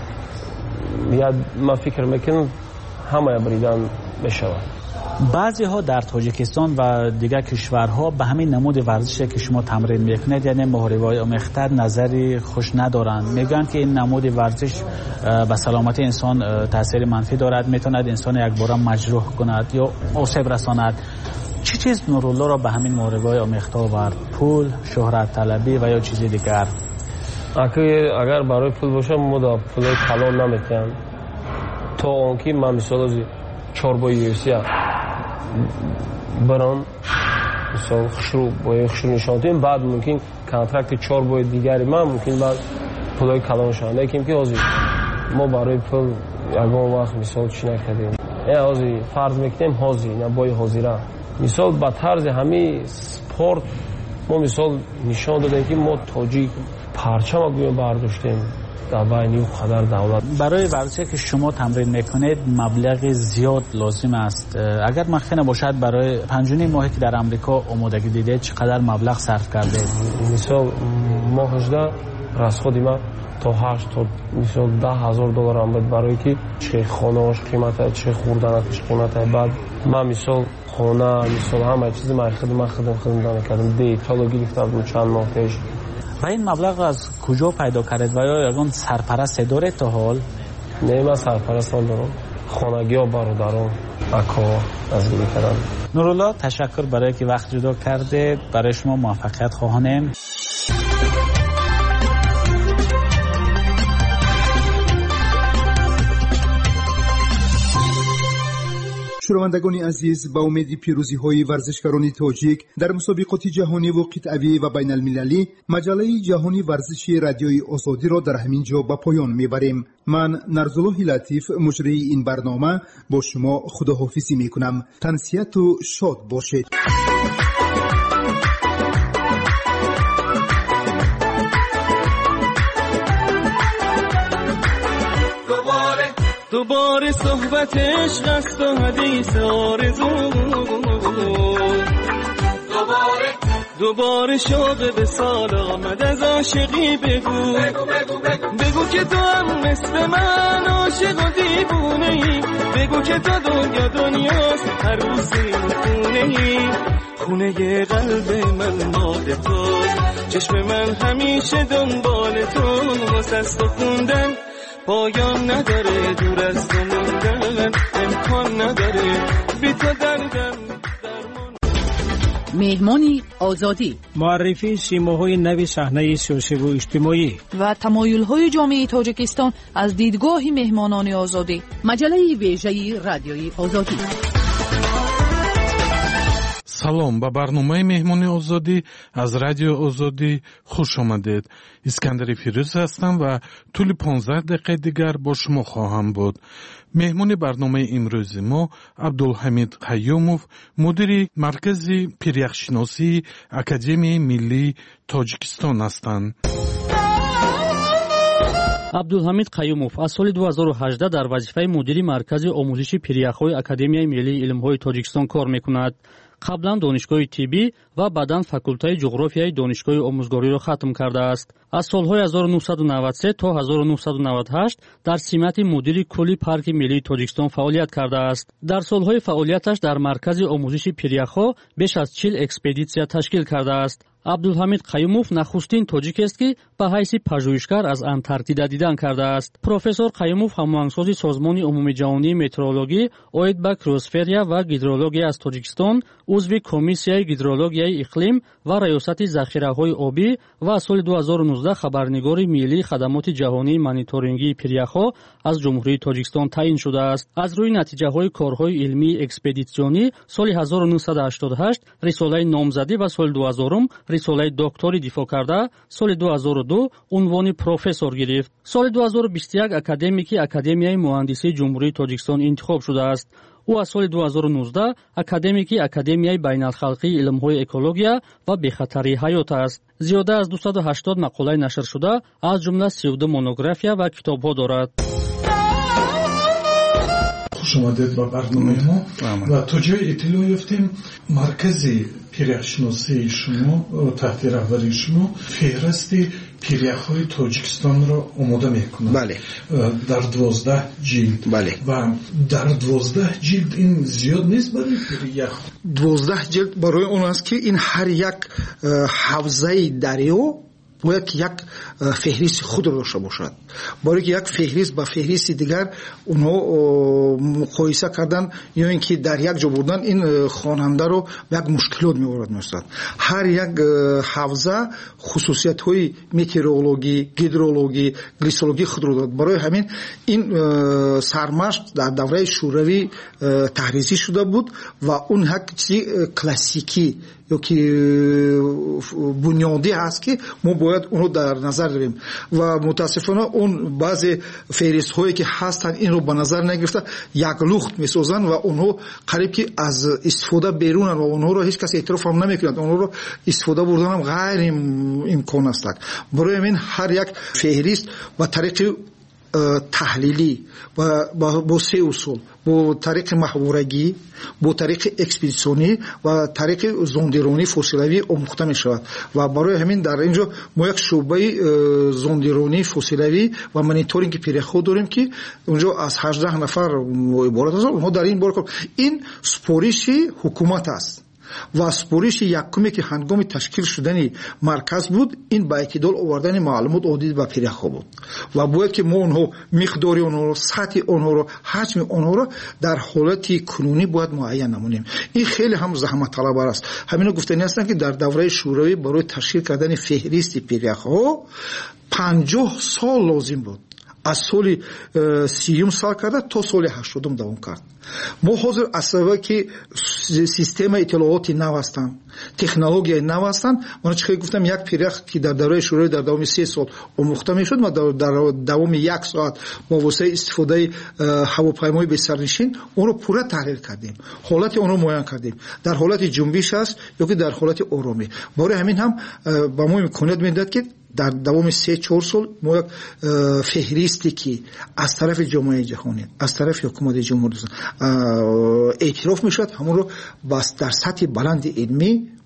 یا ما فکر میکنم همه بریدن بشود. بعضی ها در تاجیکستان و دیگر کشورها به همین نمود ورزشی که شما تمرین میکنید یعنی محاربه‌های آمیخته نظری خوش ندارند. میگن که این نمود ورزش به سلامتی انسان تاثیر منفی دارد، میتواند انسان یک بار مجروح کند یا آسیب رساند. چه چیز نورالله را به همین محاربه‌های آمیخته آورد؟ پول، شهرت طلبی و یا چیزی دیگر؟ اگر برای پول باشه ما دا پول کلان نمیکنم تا اونکی من مثال 4 بای UFC بران مثال خشرو نشاندیم بعد ممکن کنترکت 4 بای دیگری من ممکن بعد پولای کلان شد لیکن که آزی ما برای پول یکم وقت مثال چی نکردیم آزی فرض میکنیم حاضی نه بای حاضیره مثال با طرز همه سپورت ما مثال نشان دادیم که ما تاجیک پرچم گویم برداشتیم در بین قدر دولت. برای ورزشی که شما تمرین میکنید مبلغ زیاد لازم است. اگر ممکن باشد برای 5 ماهی که در امریکا آمادگی دیدید چقدر مبلغ صرف کردید؟ مثال ماه 18 راسخودی ما تا 8 تا مثال $10,000 هم بود برای که چه خانه‌اش قیمته چه خوردنش قیمته. بعد من مثال خانه مثال همه چیز ما خدمت کردم دیتا گرفتم چند ماه پیش. و این مبلغ از کجا پیدا کردید و یا یگان سرپرست دارید تا حال؟ نه من سرپرست ندارم، خانگی ها برادران اکا از گیری کردن. نورالله تشکر برای که وقت جدا کردید، برای شما موفقیت خواهانم. شنوندگان عزیز، با امید پیروزی های ورزشکاران تاجیک در مسابقات جهانی و قطعی و بین المللی مجله جهانی ورزشی رادیوی آزادی را در همین جا به پایان میبریم. من نرزالله لطیف مجری این برنامه با شما خداحافظی میکنم. تنسیت و شاد باشید. دوباره صحبت عشق است و حدیث آرزو دوباره شوق به سال آمد از عاشقی بگو بگو که تو هم مثل من عاشق و دیوونه ای بگو که تو دنیاست هر روزی خونه ای خونه قلب من مال تو چشم من همیشه دنبال تو واسه تو خوندن پایان نداره دور از تو موندن امکان نداره بی تو دردم مهمانی آزادی معرفی سیماهای نوی صحنه سیاسی و اجتماعی و تمایل‌های جامعه تاجیکستان از دیدگاه مهمانان آزادی مجله ویژه رادیوی آزادی. салом ба барномаи меҳмони озодӣ аз радиои озодӣ хуш омадед. искандари фирӯз ҳастам ва тӯли 15 дақиқаи дигар бо шумо хоҳам буд. меҳмони барномаи имрӯзи мо абдулҳамид қайюмов, мудири маркази пиряхшиносии академияи миллии тоҷикистон ҳастанд. абдулҳамид қайюмов аз соли 2018 дар вазифаи мудири маркази омӯзиши пиряхҳои академияи миллии илмҳои тоҷикистон кор мекунад. қаблан донишгоҳи тиббӣ ва баъдан факултаи ҷуғрофияи донишгоҳи омӯзгориро хатм кардааст. аз солҳои 1993 то 1998 дар симати мудири кулли парки миллии тоҷикистон фаъолият кардааст. дар солҳои фаъолияташ дар маркази омӯзиши пиряхҳо беш аз 40 экспедитсия ташкил кардааст. абдулҳамид қайюмов нахустин тоҷикест ки ба ҳайси пажӯҳишгар аз антарктида дидан кардааст. профессор қайюмов ҳамоҳангсози созмони умумиҷаҳонии метеорологӣ оид ба криосферия ва гидрология аз тоҷикистон, узви комиссияи гидрологияи иқлим ва раёсати захираҳои обӣ ва аз соли 2019 хабарнигори миллии хадамоти ҷаҳонии мониторингии пиряхҳо аз ҷумҳурии тоҷикистон таъин шудааст. аз рӯи натиҷаҳои корҳои илмии экспедитсионӣ соли 1988 рисолаи номзадӣ ва соли 2000 рисолаи докторӣ дифоъ карда, соли 2002 унвони профессор гирифт. соли 2021 академики академияи муҳандисии ҷумҳурии тоҷикистон интихоб шудааст. ӯ аз соли 2019 академики академияи байналхалқии илмҳои экология ва бехатарии ҳаёт аст. зиёда аз 280 мақолаи нашр шуда, аз ҷумла 32 монография ва китобҳо дорад. خوش آمدید به برنامه ما و تا جای اطلاع یافتیم مرکز پیره‌شناسی شما تحت رهبری شما فهرست پیره‌های تاجیکستان را آماده میکنه. بله. در 12 جلد. بله. و در 12 جلد این زیاد نیست برای پیره‌ها. 12 جلد برای اون است که این هر یک حوزه دریا باید یک فهرست خود را داشته باشد. برای که یک فهرست با فهرست دیگر اونها مقایسه کردن یا اینکه در یک جا بردن این خواننده رو به یک مشکلات می‌آورد می‌افتد. هر یک حوزه خصوصیت های متئورولوژی، گیدرولوژی، گلیسولوژی خود را دارد. برای همین این سرمشق در دوره شوروی تحریزی شده بود و اون یک چیز کلاسیکی یا که بنیادی هست که ما باید اون رو در نظر داریم و متاسفانه اون بعضی فهرست هایی که هستن این رو به نظر نگرفته یک لخت میسازن و اونها قریب که از استفاده بیرونن و اونها رو هیچ کس اعتراف هم نمیکنند. اونها رو استفاده بردن هم غیر امکان است. برای همین هر یک فهرست و طریق تحلیلی و با سه اصول، با طریق محورگی، با طریق اکسپدیسیونی و طریق زوندرونی فسیلوی آموخته می شود و برای همین در اینجا ما یک شعبه زوندرونی فسیلوی و مانیتورینگ پیره‌ها داریم که اونجا از 18 نفر عبارت است. ما در این باره این سپارش حکومت است و سپارش یکمی که هنگام تشکیل شدن مرکز بود این با اعتدال آوردن معلومات عادی به پیره‌ها بود و باید که ما اونها مقدار اونها رو، سطح اونها رو، حجم اونها رو در حالت کنونی باید معین نمونیم. این خیلی هم زحمت طلب است. همینا گفتنی هستن که در دوره شوروی برای تشکیل کردن فهرست پیره‌ها 50 سال لازم بود. از سال 30 سال کرده تا سال 80 دوام کرد. ما حاضر اصلا که سیستم اطلاعات نو هستند، تکنولوژی نو هستند. من چه گفتم یک پیرخ که در دوره شوروی در دوام 3 سال آموخته میشد ما در دوام 1 ساعت با واسطه استفاده هواپیمای به سرنشین اون رو پورا تحلیل کردیم. حالت اون رو معاین کردیم. در حالت جنبش است یا که در حالت آرامی. برای همین هم با ما امکانات میداد که در دوام 3-4 سال ما یک فهرستی که از طرف جامعه جهانی، از طرف حکومت جمهوری اسلامی اعتراف میشد همون رو بس در سطح بلند علمی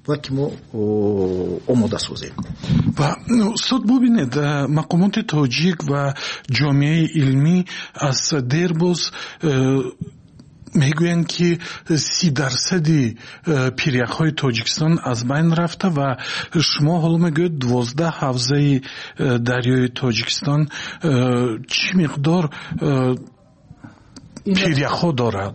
باید که ما آماده سازیم. و استاد ببینید مقامات تاجیک و جامعه علمی از دیر باز میگویند که 30% پیریخ‌های تاجیکستان از بین رفته و شما حالا میگوید 12 حوزه دریای تاجیکستان چی مقدار پیریخ‌ها دارد؟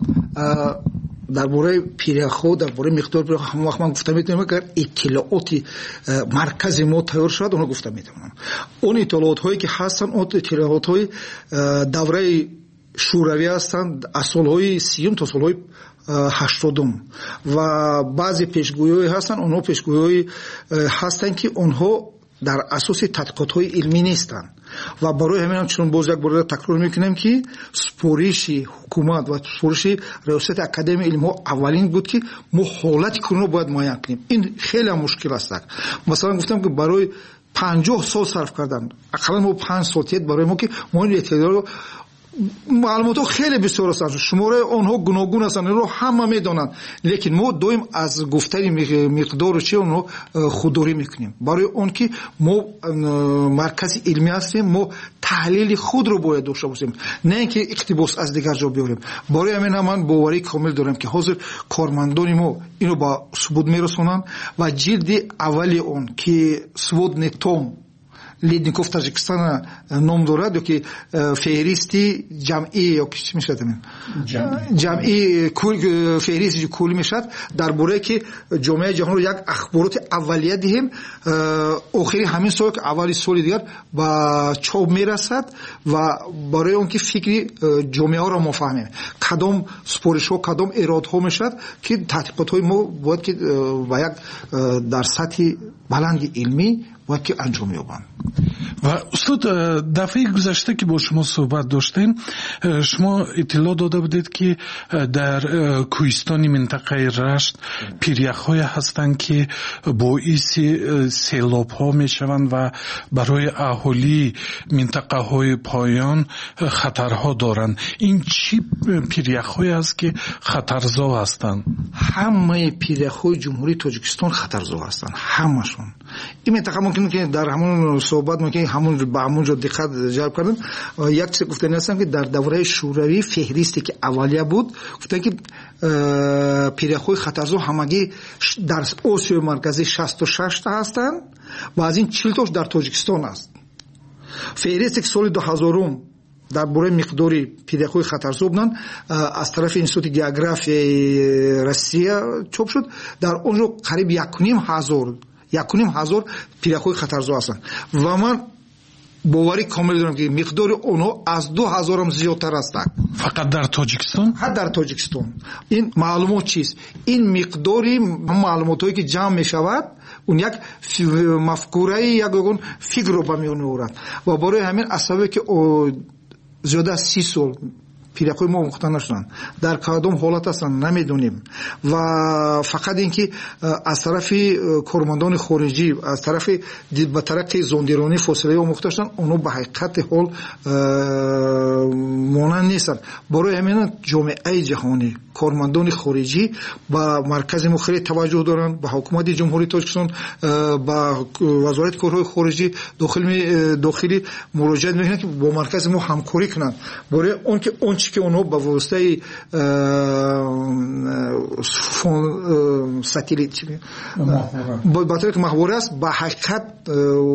درباره پیریخ‌ها، درباره مقدار پیریخ‌ها همون وقت من گفتم میتونم اگر اطلاعات مرکز ما تیار شد اونو گفتم میتونم. اون اطلاعات هایی که هستن اون اطلاعات های دوره شوروی هستند از سالهای 30 تا سالهای 80 و بعضی پیشگویی هستند اونها پیشگویی هستند که اونها در اساس تحقیقات های علمی نیستند و برای همین هم چون باز یک بار تکرار میکنم که سپارش حکومت و سپارش ریاست اکادمی علم ها اولین بود که ما حالت کرونا باید معاینه کنیم. این خیلی مشکل است. مثلا گفتم که برای 50 سال صرف کردن اقلا ما 5 سال برای ما که ما این اطلاع رو معلومات ها خیلی بسیار هستند، شماره آنها گوناگون هستند، این رو همه میدانند، لیکن ما دویم از گفتن مقدار چی اونو خودداری میکنیم. برای اون که ما مرکز علمی هستیم ما تحلیل خود رو باید داشته باشیم، نه اینکه اقتباس از دیگر جا بیاریم. برای همین من باوری کامل دارم که حاضر کارمندان ما اینو با ثبوت میرسونن و جلد اولی اون که ثبوت نتوم لیدنیکوف تاجیکستان نام دارد که فهرستی جمعی یا چی میشه جمعی کل فهرستی کلی میشد درباره که جامعه جهان رو یک اخبارات اولیه دهیم آخری همین سال که اولی سال دیگر با چوب میرسد و برای اون که فکری جامعه ها رو مفهمیم کدام سپارش ها کدام ارائه ها میشد که تحقیقات های ما باید که با یک در سطح بلند علمی باید که انجام یابند. و استاد دفعه گذشته که با شما صحبت داشتیم شما اطلاع داده بودید که در کوهستان منطقه رشت پیریخ‌های هستند که باعث سیلاب‌ها میشوند و برای اهالی منطقه های پایان خطرها دارند. این چی پیریخ‌های است که خطرزا هستند؟ همه پیریخ‌های جمهوری تاجیکستان خطرزا هستند، همشون. این منطقه ممکنه که در همون صحبت ممکنه همون به همون جا دقت جلب کردن. یک چیز گفتن هستم که در دوره شوروی فهرستی که اولیه بود گفتن که پیریخ‌های خطرزا همگی در آسیای مرکزی 66 تا هستند و از این 40 تاش در تاجیکستان است. فهرستی که سال 2000 در باره مقداری پیریخ‌های خطرزا بودن از طرف انستیتوت گئوگرافی روسیه چاپ شد، در اونجا قریب 1,500 پیریخ‌های خطرزا هستند و من باوری کامل دارم که مقدار اونها از 2,000 هم زیادتر هستند. فقط در تاجیکستان؟ ها در تاجیکستان. این معلومات چیست؟ این مقداری معلوماتی که جمع می شود اون یک مفکوره یک فکر رو به میان میآورد و برای همین اسبابی که زیاده از 30 سال پیریخ‌های ما مختن نشدن در کدام حالت هستن نمیدونیم و فقط اینکه از طرف کارمندان خارجی از طرف به طرق زندگیرانی فاصله ها مختشن اونو به حقیقت حال مانند نیستن. برای همین جامعه جهانی کارمندان خارجی با مرکز مخری توجه دارن، با حکومت جمهوری تاجیکستان با وزارت کارهای خارجی داخلی مراجعه میکنن که با مرکز ما همکاری کنن برای اون که اون چی که اونها با واسطه ساتلیت با طریق محوره است با حقیقت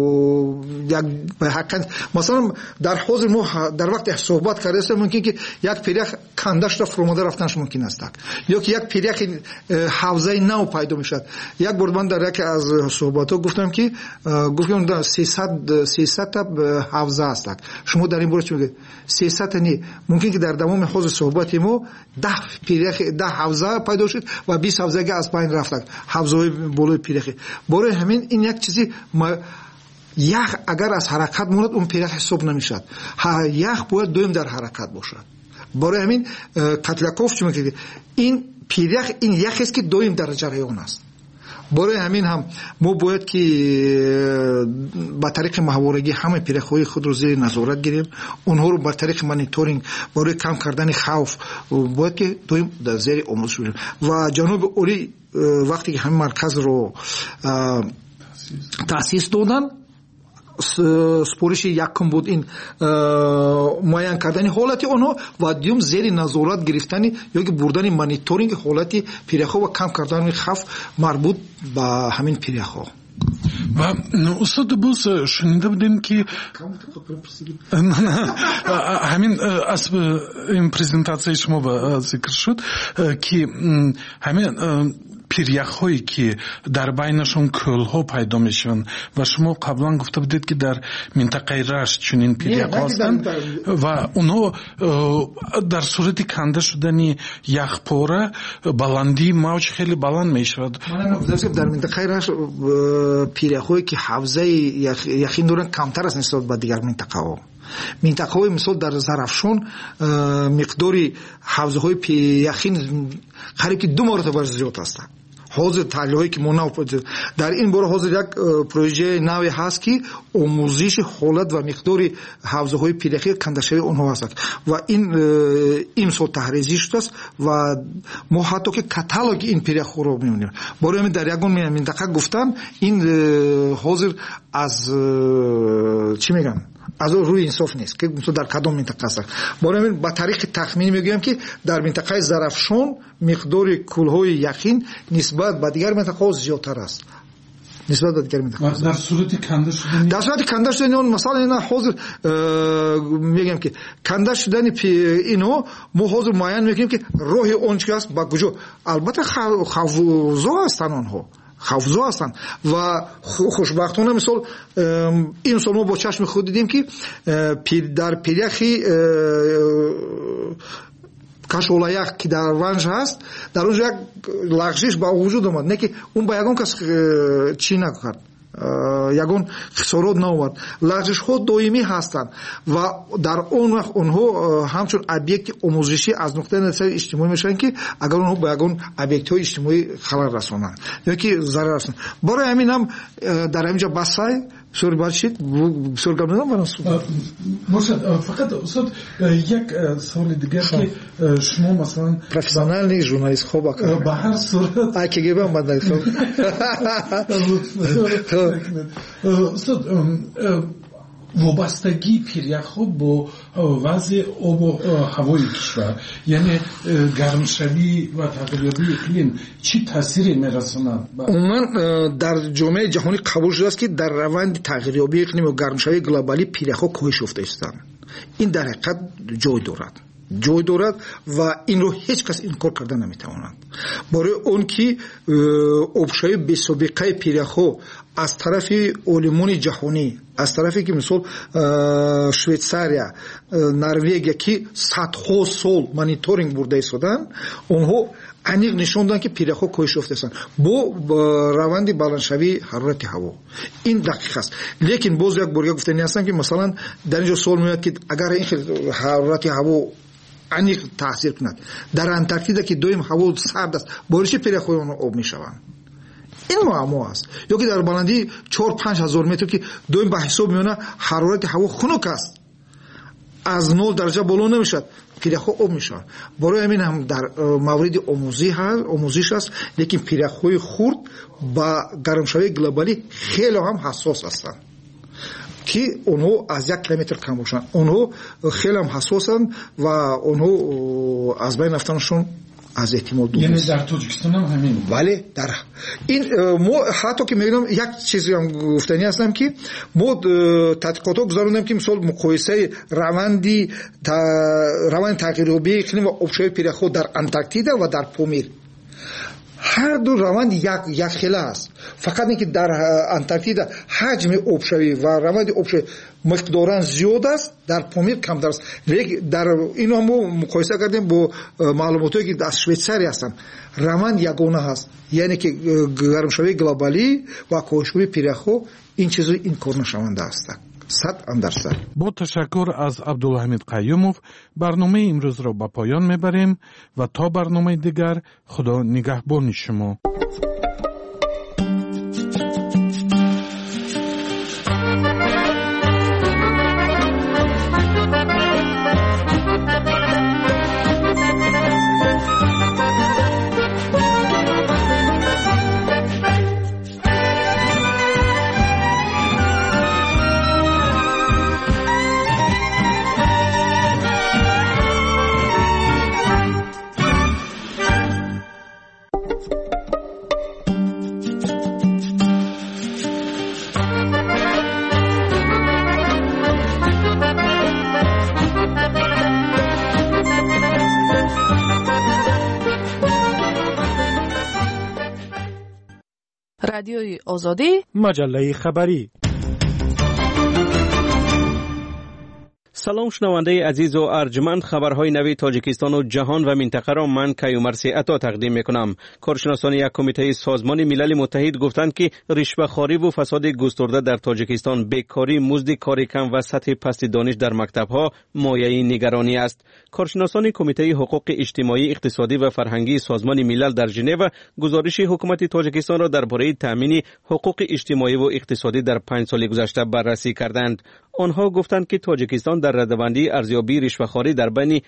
مثلا در حاضر ما در وقت صحبت کرده ممکن که یک پیریخ کندش را فروماده رفتنش ممکن است یا که یک پیریخ حوزه نو پیدا میشد. یک بار من در یک از صحبت‌ها گفتم که گفتم 300 تا حوزه است. شما در این باره چی میگید؟ 300 نه، ممکن که در تمام حوزه صحبت ما 10 پیریخ 10 حوزه پیدا شد و 20 حوزه از بین رفت. حوزه بالای پیریخ. برای همین این یک چیزی یخ اگر از حرکت مورد اون پیریخ حساب نمیشد. یخ باید دویم در حرکت باشد. برای همین کاتلاکوف چی میگه این پیریخ این یخی است که دویم در جریان است. برای همین هم ما باید که با طریق محورگی همه پیره‌های خود رو زیر نظارت گیریم، اونها رو با طریق مانیتورینگ برای کم کردن خوف باید که دویم در زیر آموزش بگیریم. و جناب اولی وقتی که همین مرکز رو تأسیس دادن، سپورش یکم بود این معین کردن حالت اونها و دوم زیر نظارت گرفتن یا که بردن مانیتورینگ حالت پیره‌ها و کم کردن خوف مربوط به همین پیره‌ها. و استاد باز شنیده بودیم که همین از این پرزنتاسیون شما ذکر شد که همین پیریخ‌هایی که در بینشون کل‌ها پیدا میشن و شما قبلا گفته بودید که در منطقه رشت چنین پیریخ‌ها هستند و اونها در صورت کنده شدن یخپاره بلندی موج خیلی بلند میشود. در منطقه رشت پیریخ‌هایی که حوزه یخین دارن کمتر است نسبت به دیگر منطقه‌ها. منطقه‌های مثل در زرافشان مقداری حوزه‌های یخین قریب که 2 مرتبه زیاد است. حاضر تحلیل‌هایی که ما در این باره حاضر یک پروژه نوی هست که آموزش حالت و مقدار حوزه‌های پیره‌ای کندشوی اونها هست و این سال تحریزی شده است و ما حتی که کاتالوگ این پیره‌ها رو می‌بینیم. برای همین در یگان منطقه گفتن این حاضر از چی میگن از روی انصاف نیست که در کدام منطقه است. برای همین با طریق تخمین میگویم که در منطقه زرافشان مقدار کل‌های یخین نسبت به دیگر منطقه‌ها زیادتر است. نسبت به دیگر منطقه‌ها در صورت کنده شدن کنده شدن اون مثلا اینا حاضر میگم که کنده شدن اینو ما حاضر معین میگیم که راه اون چی است با کجا. البته خوف‌زا هستن اونها خوف‌زا هستند و خوشبختانه مثال این سال ما با چشم خود دیدیم که در پیرخی کشولایخ که در ونج هست در اونجا یک لغزش با وجود آمد، نه که اون با یگان کس چی نکرد، یگان خسارات نآورد. لغزش ها دائمی هستند و در اون وقت اونها همچون ابیکت آموزشی از نقطه نظر اجتماعی میشن که اگر اونها با یگان ابیکت های اجتماعی خلل رسانند یا که ضرر رسانند. برای همین هم در اینجا بسای سوری باشید بسیار گمنام برام باشد. فقط استاد یک سوال دیگر که شما مثلا پروفسیونال نیست ژورنالیست خوب اکرد به هر صورت ای که گیبم بدن خوب استاد وابستگی پیریخ‌ها با وضع آب و هوای کشور یعنی گرمشوی و تغییریابی اقلیم چی تاثیری میرساند؟ عموما در جامعه جهانی قبول شده است که در روند تغییریابی اقلیم و گرمشوی گلوبالی پیریخ‌ها کاهش یافته هستند. این در حقیقت جای دارد و این رو هیچ کس انکار کرده نمیتواند. برای اون که افزایش بی‌سابقه پیریخ‌ها از طرف علمان جهانی، از طرفی که مثلا شویتساریا، نروژ که صدها سال مانیتورینگ برده ایستادن، اونها انیق نشون دادن که پیره‌ها کاهش یافته هستند با روند بلندشوی حرارت هوا. این دقیق است. لیکن باز یک بار گفتنی هستم که مثلا در اینجا سوال میاد که اگر این حرارت هوا انیق تاثیر کند در انتارکتیدا که دویم هوا سرد است، بارش پیره‌ها اون آب میشوند. این معما است. یا که در بلندی 4-5 هزار متر که دویم به حساب میونه حرارت هوا خنک است، از 0 درجه بالا نمیشد، پیره‌ها آب میشن. برای همین هم در مورد آموزش است، لیکن پیره‌های خرد با گرمشوی گلوبالی خیلی هم حساس هستند که اونها از 1 کیلومتر کم باشن. اونها خیلی هم حساسند و اونها از بین رفتنشون از احتمال دور. یعنی در تاجیکستان هم همین. بله در این ما حتی که میگم یک چیزی هم گفتنی هستم که ما تحقیقات گذاروندیم که مثلا مقایسه روند تغییریابی اقلیم و افزایش پیره‌ها در انتارکتیدا و در پامیر، هر دو روند یک خیله است. فقط اینکه در انتارکتیدا حجم آبشوی و روند آبشوی مقدارن زیاد است، در پامیر کمتر است. لیکن در اینو ما مقایسه کردیم با معلوماتی که از شویتساریا هستن، روند یگانه هست، یعنی که گرمشوی گلوبالی و کاهش پیره‌ها این چیزا این کار نشونده است. 100%. با تشکر از عبدالحمید قیوموف برنامه امروز را به پایان میبریم و تا برنامه دیگر خدا نگهبان شما. رادیوی آزادی، مجله خبری. سلام شنونده عزیز و ارجمند، خبرهای نوی تاجیکستان و جهان و منطقه را من کیومرثی عطا تقدیم میکنم. کارشناسان یک کمیته سازمان ملل متحد گفتند که رشوه‌خواری و فساد گسترده در تاجیکستان، بیکاری، مزد کار کم و سطح پست دانش در مکتب‌ها مایه نگرانی است. کارشناسان کمیته حقوق اجتماعی، اقتصادی و فرهنگی سازمان ملل در ژنو گزارش حکومت تاجیکستان را درباره تامین حقوق اجتماعی و اقتصادی در 5 سال گذشته بررسی کردند. آنها گفتند که تاجیکستان در رده‌بندی ارزیابی رشوه‌خواری در بین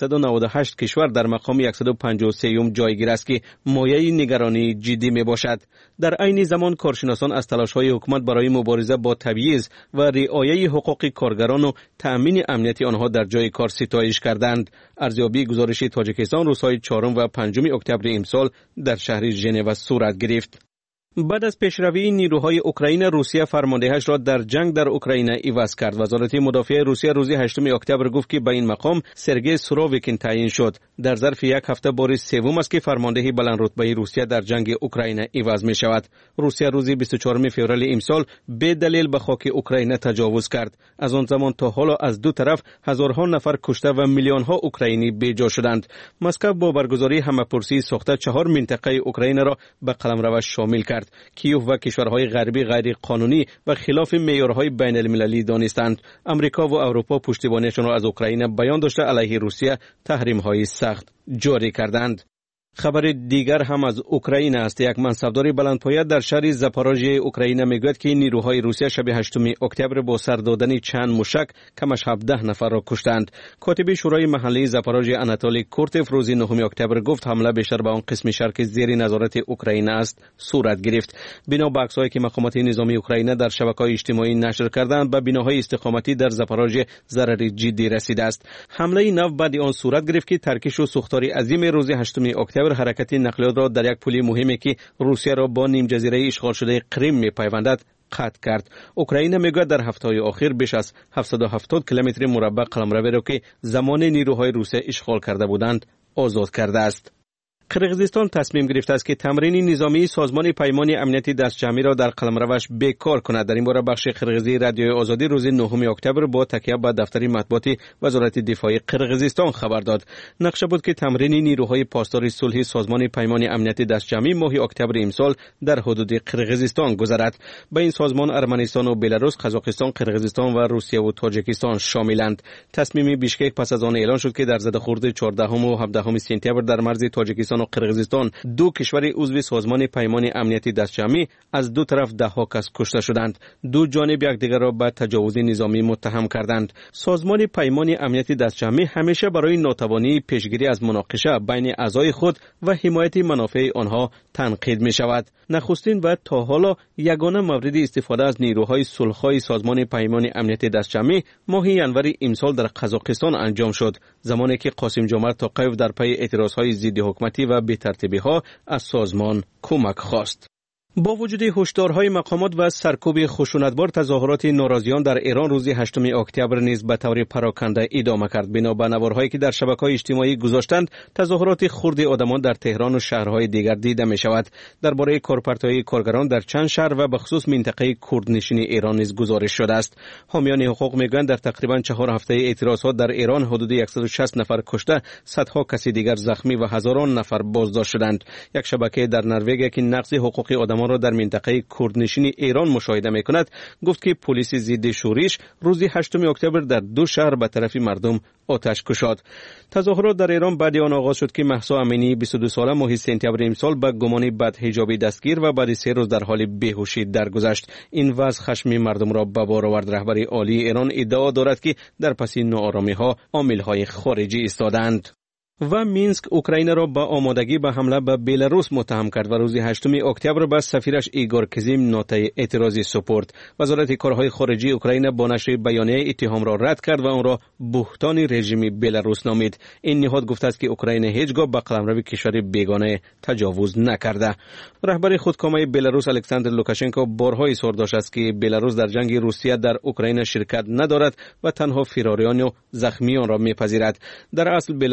198 کشور در مقام 153ام جایگیر است که مایه نگرانی جدی میباشد. در عین زمان کارشناسان از تلاش‌های حکومت برای مبارزه با تبعیض و رعایت حقوق کارگران و تأمین امنیت آنها در جای کار ستایش کردند. ارزیابی گزارش تاجیکستان روزهای 4 و 5 اکتبر امسال در شهر ژنو صورت گرفت. بعد از پیشروی نیروهای اوکراین، روسیه فرماندهش را در جنگ در اوکراین عوض کرد. وزارت مدافع روسیه روز 8 اکتبر گفت که به این مقام سرگئی سوروویکین تعیین شد. در ظرف یک هفته بار سوم است که فرمانده بلند رتبه روسیه در جنگ اوکراین عوض می شود. روسیه روز 24 فوریه امسال به دلیل به خاک اوکراین تجاوز کرد. از آن زمان تا حالا از دو طرف هزارها نفر کشته و میلیون‌ها اوکراینی بی‌جا شدند. مسکو با برگزاری همه‌پرسی ساخته 4 منطقه اوکراین را به قلمرو شامل کرد. کیوف و کشورهای غربی غیر قانونی و خلاف معیارهای بین المللی دانستند. امریکا و اروپا پشتیبانیشان را از اوکراین بیان داشته علیه روسیه تحریم‌های سخت جاری کردند. خبر دیگر هم از اوکراین است. یک منصبدار بلندپایه در شهر زاپاروژیه اوکراین میگوید که نیروهای روسیه شب 8 اکتبر با سر دادن چند موشک کمش 17 نفر را کشتند. کاتب شورای محلی زاپاروژیه آناتولی کورتف روز 9 اکتبر گفت حمله بیشتر به آن قسم شهر که زیر نظارت اوکراین است صورت گرفت. بنا به عکس‌هایی که مقامات نظامی اوکراین در شبکه‌های اجتماعی نشر کردند، به بناهای استقامتی در زاپاروژیه ضرر جدی رسیده است. حمله نو بعد آن صورت گرفت که ترکش و سوختاری عظیم روز 8 اکتبر حرکت نقلیات را در یک پل مهمی که روسیه را با نیم جزیره اشغال شده کریم می‌پیوندد قطع کرد. اوکراین میگوید در هفته‌های اخیر بیش از 770 کیلومتر مربع قلمرو را که زمان نیروهای روسیه اشغال کرده بودند آزاد کرده است. قرغیزستان تصمیم گرفته است که تمرین نظامی سازمان پیمان امنیتی دستجمعی را در قلمروش بیکار کند. در این باره بخش قرغیزی رادیوی آزادی روز 9 اکتبر با تکیه به دفتر مطبوعاتی وزارت دفاع قرغیزستان خبر داد. نقشه بود که تمرین نیروهای پاسدار صلح سازمان پیمان امنیتی دستجمعی ماه اکتبر امسال در حدود قرغیزستان گذرد. به این سازمان ارمنستان و بلاروس، قزاقستان، قرغیزستان و روسیه و تاجیکستان شاملند. تصمیم بیشکک پس از آن اعلان شد که در زدخورد 14 و 17 سپتامبر در مرز تاجیکستان و قرغیزستان دو کشور عضو سازمان پیمان امنیتی دستجمعی از دو طرف ده‌ها کس کشته شدند. دو جانب یکدیگر را به تجاوز نظامی متهم کردند. سازمان پیمان امنیتی دستجمعی همیشه برای ناتوانی پیشگیری از مناقشه بین اعضای خود و حمایت منافع آنها تنقید می شود. نخستین و تا حالا یگانه مورد استفاده از نیروهای صلح‌خواه سازمان پیمان امنیتی دستجمعی ماه ینور امسال در قزاقستان انجام شد، زمانی که قاسم جمعه توقیف در پی اعتراضهای ضد حکومتی و بی‌ترتیبی‌ها از سازمان کمک خواست. با وجود هشدارهای مقامات و سرکوب خشونتبار، تظاهرات ناراضیان در ایران روز 8 اکتبر نیز به طور پراکنده ادامه کرد. بنا به نوارهایی که در شبکه‌های اجتماعی گذاشتند، تظاهرات خرد آدمان در تهران و شهرهای دیگر دیده می شود. درباره کارپرت‌های کارگران در چند شهر و به خصوص منطقه کردنشین ایران نیز گزارش شده است. حامیان حقوق میگویند در تقریباً 4 هفته اعتراضات در ایران حدود 160 نفر کشته، صدها کسی دیگر زخمی و هزاران نفر بازداشت شدند. یک شبکه در نروژ که نقض حقوق آدمان را در منطقه کردنشین ایران مشاهده می‌کند گفت که پلیس ضد شورش روز 8 اکتبر در دو شهر به طرف مردم آتش گشاد. تظاهرات در ایران بعد آن آغاز شد که مهسا امینی 22 ساله ماه سپتامبر امسال به گمان بدحجابی دستگیر و بعد 3 روز در حال بیهوشی درگذشت. این وضع خشم مردم را به بار آورد. رهبر عالی ایران ادعا دارد که در پس ناآرامی‌ها عامل‌های خارجی ایستادند. و مینسک اوکراین را به آمادگی به حمله به بلاروس متهم کرد و روز 8 اکتبر به سفیرش ایگور کزیم نوتای اعتراضی سپرد. وزارت کارهای خارجه اوکراین با نشر بیانیه اتهام را رد کرد و آن را بهتان رژیم بلاروس نامید. این نهاد گفته است که اوکراین هیچگاه به قلمرو کشور بیگانه تجاوز نکرده. رهبر خودکامه بلاروس الکساندر لوکاشنکو بارها اظهار داشته است که بلاروس در جنگ روسیه در اوکراین شرکت ندارد و تنها فراریان و زخمیان را میپذیرد. در اصل بلاروس از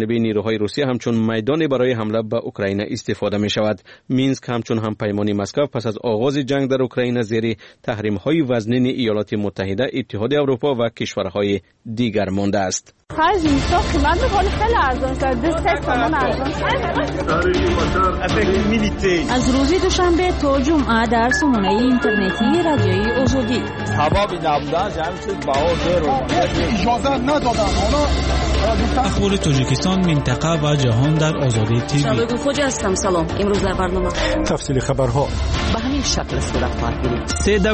جانب نیروهای روسیه همچون میدان برای حمله به اوکراین استفاده می شود. مینسک همچون هم پیمانی مسکو پس از آغاز جنگ در اوکراین زیر تحریم های وزنین ایالات متحده، اتحاد اروپا و کشورهای دیگر مانده است. از روز دوشنبه تا جمعه در سامانه اینترنتی رادیوی آزادی اخبار تاجیکستان، منطقه و جهان در آزادی تیوی. شبکه خوجا هستم. سلام. امروز در برنامه تفصیل خبرها به همین شکل صورت خواهد گرفت.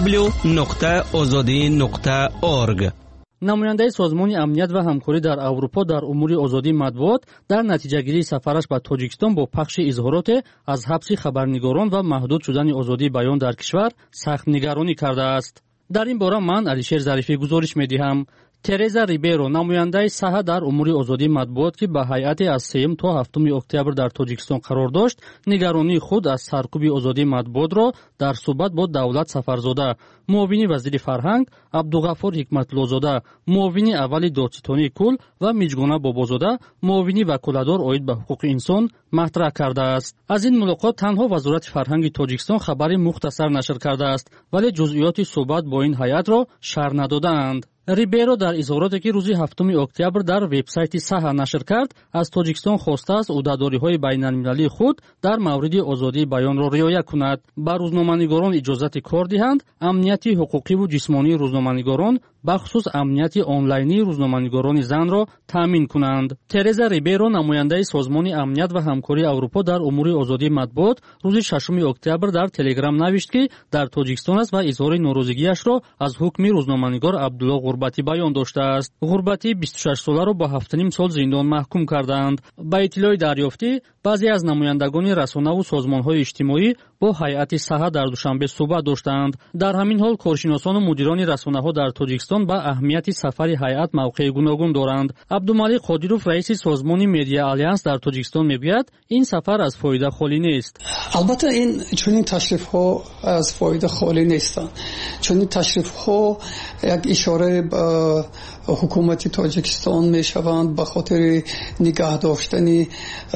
www.azadi.org. نماینده سازمان امنیت و همکاری در اروپا در امور آزادی مطبوعات در نتیجه‌گیری سفرش به تاجیکستان با پخش اظهارات از حبس خبرنگاران و محدود شدن آزادی بیان در کشور سخت نگرانی کرده است. در این باره من علیشیر ظریفی گزارش می‌دهم. ترزا ریبیرو، نماینده ساحه در امور آزادی مطبوعات که به هیئت از 3 تا 7 اکتبر در تاجیکستان قرار داشت، نگرانی خود از سرکوب آزادی مطبوعات را در صحبت با دولت سفرزاده، معاون وزیر فرهنگ عبدالغفور حکمت‌الله‌زاده، معاون اول دادستانی کل و میجگونه بابازاده، معاون وکالتدار عاید به حقوق انسان مطرح کرده است. از این ملاقات تنها وزارت فرهنگ تاجیکستان خبری مختصر نشر کرده است، ولی جزئیات صحبت با این هیئت را شرح ندادند. ریبیرو در اظهاراتی که روز 7 اکتبر در وبسایت ساحه نشر کرد، از تاجیکستان خواسته است عهده‌داری‌های بین‌المللی خود در مورد آزادی بیان را رعایت کند، به روزنامه‌نگاران اجازت کار دهند، امنیت حقوقی و جسمانی روزنامه‌نگاران بخصوص امنیت آنلاینی روزنامه‌نگاران زن را تامین کنند. ترزا ریبیرو، نماینده سازمان امنیت و همکاری اروپا در امور آزادی مطبوعات، روز 6 اکتبر در تلگرام نوشت که در تاجیکستان است و اظهار ناراضگیش را از حکم روزنامه‌نگار عبدالله غربتی بیان داشته است. غربتی 26 ساله را با 7.5 سال زندان محکوم کردند. با اطلاع دریافتی، بعضی از نمایندگان رسانه و سازمان‌های اجتماعی با هیئت ساحه در دوشنبه صحبت داشتند. در همین حال کارشناسان و مدیران رسانه‌ها در تاجیکستان با اهمیت سفر هیئت موقع گوناگون دارند. عبدالملک قادیروف، رئیس سازمان مدیا آلیانس در تاجیکستان میگوید این سفر از فایده خالی نیست. البته این چنین تشریف‌ها از فایده خالی نیستند. چنین تشریف‌ها یک اشاره به حکومت تاجیکستان میشوند به خاطر نگاه داشتن یک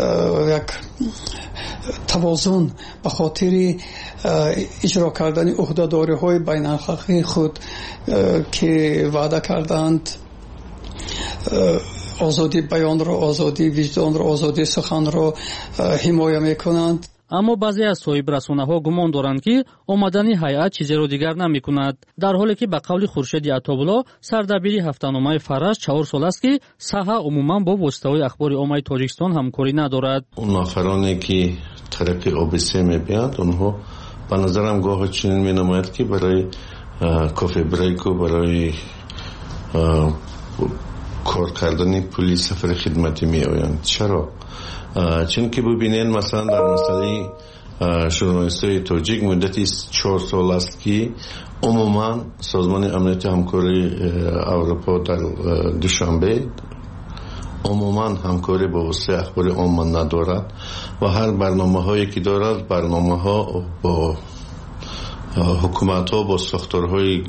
توازن، به خاطر اجرا کردن عهده‌داری‌های بین‌المللی خود که وعده کردند، آزادی بیان را، آزادی وجدان را، آزادی سخن را حمایت میکنند. اما بعضی از صاحب رسانه‌ها گمان دارند که آمدن هیئت چیزی را دیگر نمی‌کند، در حالی که به قول خورشید عطابولا، سردبیر هفته‌نامه فرش 4 سال است که ساحه عموما با واسطه‌های اخبار عامه تاجیکستان همکاری ندارد. اون نفرانی که طرف اوبیسی می‌بیند، اونها به نظرم گاه چنین می‌نماید که برای کافی بریک و برای کار کردن پلیس سفر خدمتی می‌آیند. چرا؟ چون که ببینین مثلا در مسئله ژورنالیست‌های تاجیک مدتی 4 سال است که عموما سازمان امنیت همکاری اروپا در دوشنبه عموما همکاری با واسطه اخبار عامه ندارد و هر برنامه‌هایی که دارد برنامه‌ها با حکومت‌ها با ساختارهای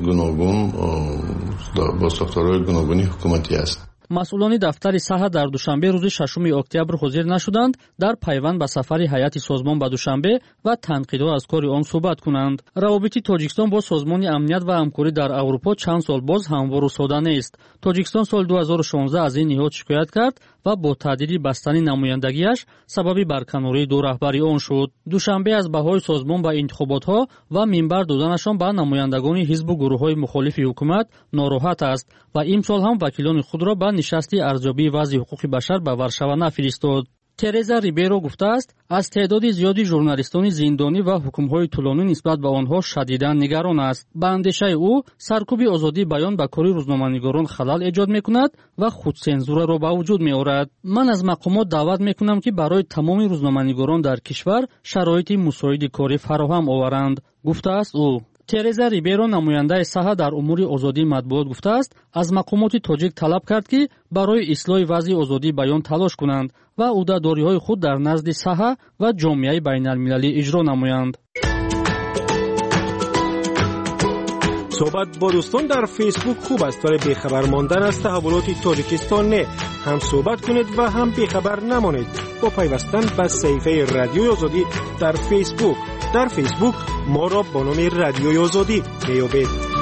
گوناگونی حکومتی است. مسئولان دفتر ساحه در دوشنبه روز 6 اکتبر حاضر نشدند در پیوند به سفر هیئت سازمان به دوشنبه و تنقیدها از کار آن صحبت کنند. روابط تاجیکستان با سازمان امنیت و همکاری در اروپا چند سال باز هموار و ساده نیست. تاجیکستان سال 2016 از این نهاد شکایت کرد و با تهدید بستن نمایندگیش سبب برکناری دو رهبری آن شد. دوشنبه از بهای سازمان به انتخاباتها و منبر دادنشان به نمایندگان حزب و گروه‌های مخالف حکومت ناراحت است و امسال هم وکیلان خود را به نشست ارزیابی وضع حقوق بشر به ورشوا نفرستاد. ترزا ریبیرو گفته است از تعداد زیادی ژورنالیستان زندانی و حکم‌های طولانی نسبت به آنها شدیداً نگران است. به اندیشه او سرکوب آزادی بیان به کار روزنامه‌نگاران خلل ایجاد می‌کند و خودسانسور را به وجود می‌آورد. من از مقامات دعوت می‌کنم که برای تمام روزنامه‌نگاران در کشور شرایط مساعد کاری فراهم آورند، گفته است او. ترزا ریبیرو، نماینده ساحه در امور آزادی مطبوعات، گفته است از مقامات تاجیک طلب کرد که برای اصلاح وضع آزادی بیان تلاش کنند و عهده‌داری‌های خود در نزد ساحه و جامعه بین‌المللی اجرا نمایند. صحبت با دوستان در فیسبوک خوب است ولی بیخبر ماندن از تحولات تاجیکستان نه. هم صحبت کنید و هم بیخبر نمانید با پیوستن به صفحه رادیوی آزادی در فیسبوک. در فیسبوک ما را با نام رادیوی آزادی میابید.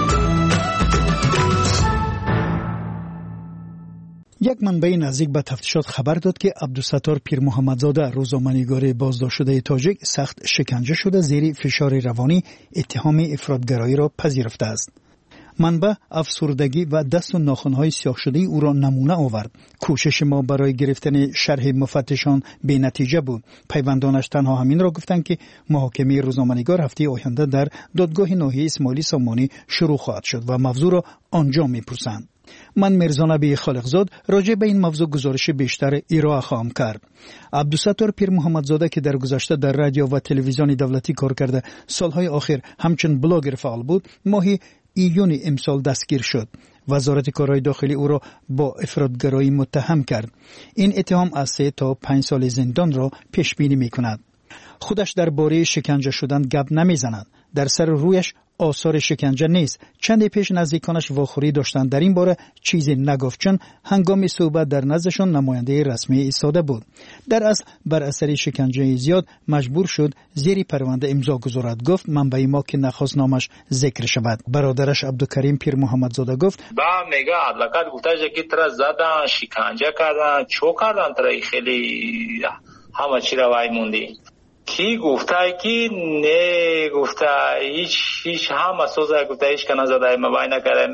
یک منبع نزدیک به تفتیشات خبر داد که عبدالستار پیر محمدزاده روزنامه‌نگار بازداشت شده تاجیک سخت شکنجه شده زیر فشار روانی اتهام افراطگرایی را پذیرفته است. منبع افسردگی و دست و ناخن‌های سیاه شده او را نمونه آورد. کوشش ما برای گرفتن شرح مفتشان بی نتیجه بود. پیوندانش تنها همین را گفتند که محاکمه روزنامه‌نگار هفته آینده در دادگاه ناحیه اسماعیلی سامانی شروع خواهد شد و موضوع را آنجا می‌پرسند. من میرزا نبی خالقزاد راجع به این موضوع گزارش بیشتر ارائه خواهم کرد. عبدالستار پیر محمدزاده که در گذشته در رادیو و تلویزیون دولتی کار کرده سالهای آخر همچون بلاگر فعال بود، ماه ایون امسال دستگیر شد. وزارت کارهای داخلی او را با افراطگرایی متهم کرد. این اتهام از 3 تا 5 سال زندان را پیش بینی می‌کند. خودش درباره شکنجه شدن گپ نمی‌زند. در سر رویش آثار شکنجه نیست. چند پیش نزدیکانش واخوری داشتند در این باره چیزی نگفت چون هنگام صحبت در نزدشان نماینده رسمی ایستاده بود. در اصل بر اثر شکنجه زیاد مجبور شد زیر پرونده امضا گذارد. گفت منبع ما که نخواست نامش ذکر شود. برادرش عبدالکریم پیر محمدزاده گفت با میگه ادوکات گفته که ترا زدن شکنجه کردن چو کردن ترا خیلی همه چی را وای موندی. کی گفته که نه گفته هیچ هم اساسا گفته هیچ کنه زده مبای نکرده.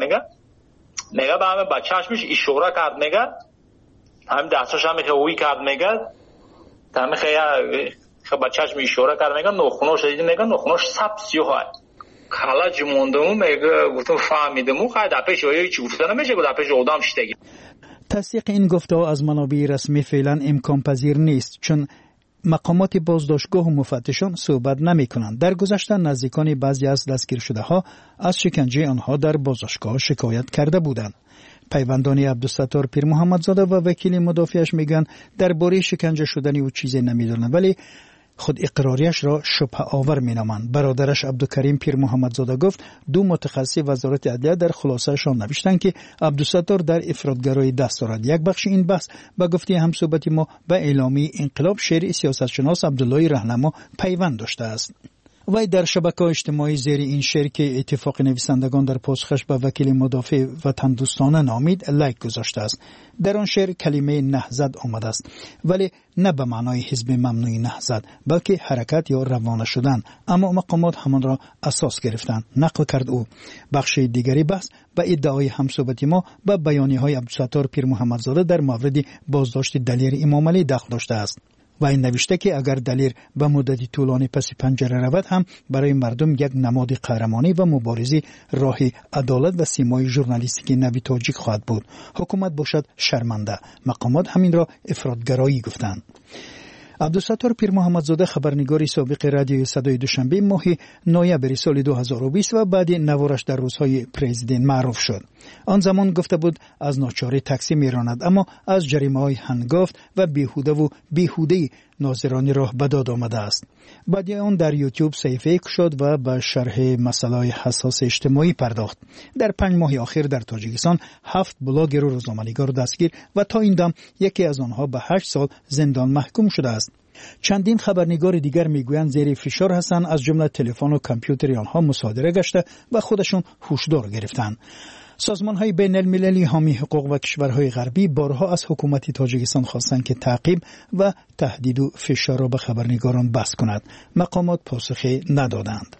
میگه به همه بچهش میشه اشاره کرد. میگه هم دستش هم میگه اوی کرد. میگه همه خیلی بچهش می اشاره کرد. میگه نخوناش دیدی. میگه نخوناش سبسی های کلا جموندمو. میگه گفتم فهمیدمو خیلی دپش هایی چی گفته نمیشه گفت دپش آدم شتگی. تصدیق این گفته از منابع رسمی فعلا امکان پذیر نیست چون مقامات بازداشتگاه و مفتشان صحبت نمی کنند. در گذشته نزدیکان بعضی از دستگیر شده ها از شکنجه آنها در بازداشتگاه شکایت کرده بودند. پیوندان عبدالستار پیر محمدزاده و وکیل مدافعش میگن درباره شکنجه شدن او چیزی نمیدونند ولی خود اقراریش را شبهه آور مینامند. برادرش عبدالکریم پیر محمدزاده گفت 2 متخصص وزارت عدلیه در خلاصه‌شان نوشتند که عبدالستار در افراطگرایی دست دارد. یک بخش این بحث به گفته همصحبت ما به اعلامیه انقلاب شعر سیاستشناس عبدالله رهنما پیوند داشته است. وی در شبکه‌های اجتماعی زیر این شعر که اتفاق نویسندگان در پاسخش به وکیل مدافع وطن دوستانه نامید لایک گذاشته است. در آن شعر کلمه نهضت آمده است ولی نه به معنای حزب ممنوع نهضت بلکه حرکت یا روانه شدن، اما مقامات همان را اساس گرفتند. نقل کرد او. بخش دیگری بحث به ادعای همصحبت ما به بیانیه‌های عبدالستار پیر محمدزاده در مورد بازداشت دلیر امام علی دخل داشته است. و این نوشته که اگر دلیر به مدتی طولانی پس پنجره رود هم برای مردم یک نماد قهرمانی و مبارزی راه عدالت و سیمای ژورنالیستیک نوی تاجیک خواهد بود. حکومت باشد شرمنده. مقامات همین را افراطگرایی گفتند. عبدالستار پیر محمدزاده خبرنگاری سابق رادیوی صدای دوشنبه ماه نوامبر سال 2020 و بعد نوارش در روزهای پرزیدنت معروف شد. آن زمان گفته بود از ناچاری تاکسی میراند اما از جریمه‌های هنگافت و بیهوده ناظرانی راه به داد آمده است. بعد آن در یوتیوب صفحه شد و به شرح مسائل حساس اجتماعی پرداخت. در 5 ماه اخیر در تاجیکستان 7 بلاگر و روزنامه‌نگار دستگیر و تا این دم یکی از آنها به 8 سال زندان محکوم شده است. چندین خبرنگار دیگر میگویند زیر فشار هستند، از جمله تلفن و کامپیوتر آنها مصادره گشته و خودشون هوشدار گرفتند. سازمان‌های بین‌المللی حامی حقوق و کشورهای غربی بارها از حکومت تاجیکستان خواستند که تعقیب و تهدید و فشار را به خبرنگاران بس کند. مقامات پاسخی ندادند.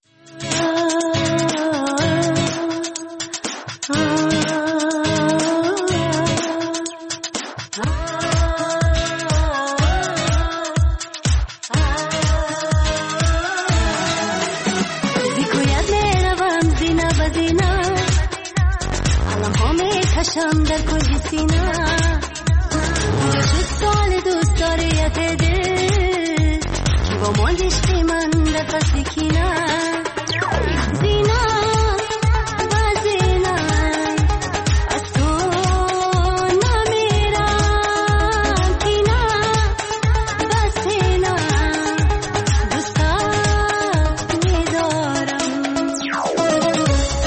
در کل سینا شد سال دوست داریت دل که با مالش من دفت کینا زینا و زینا از تو نمیرم کینا بس هینا دوستا میدارم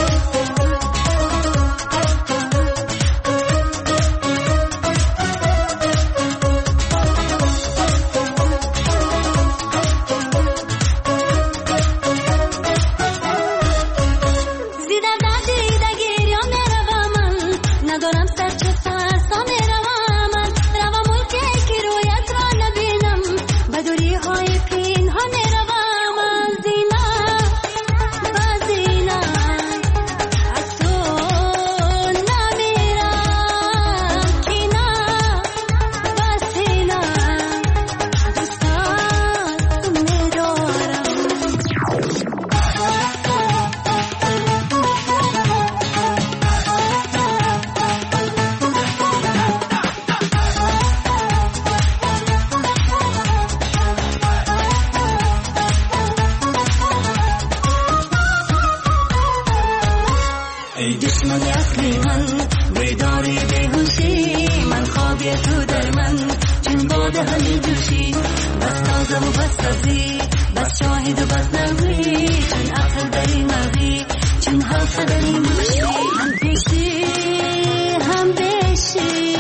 ای دشمن اصلی من بیداری بیهوشی من خوابی تو در من چون باده همی جوشی بس تازه و بس تازی بس شاهد و بس نوی چون عقل داری مغی چون حوصه داری موشی هم پیشی هم بیشی.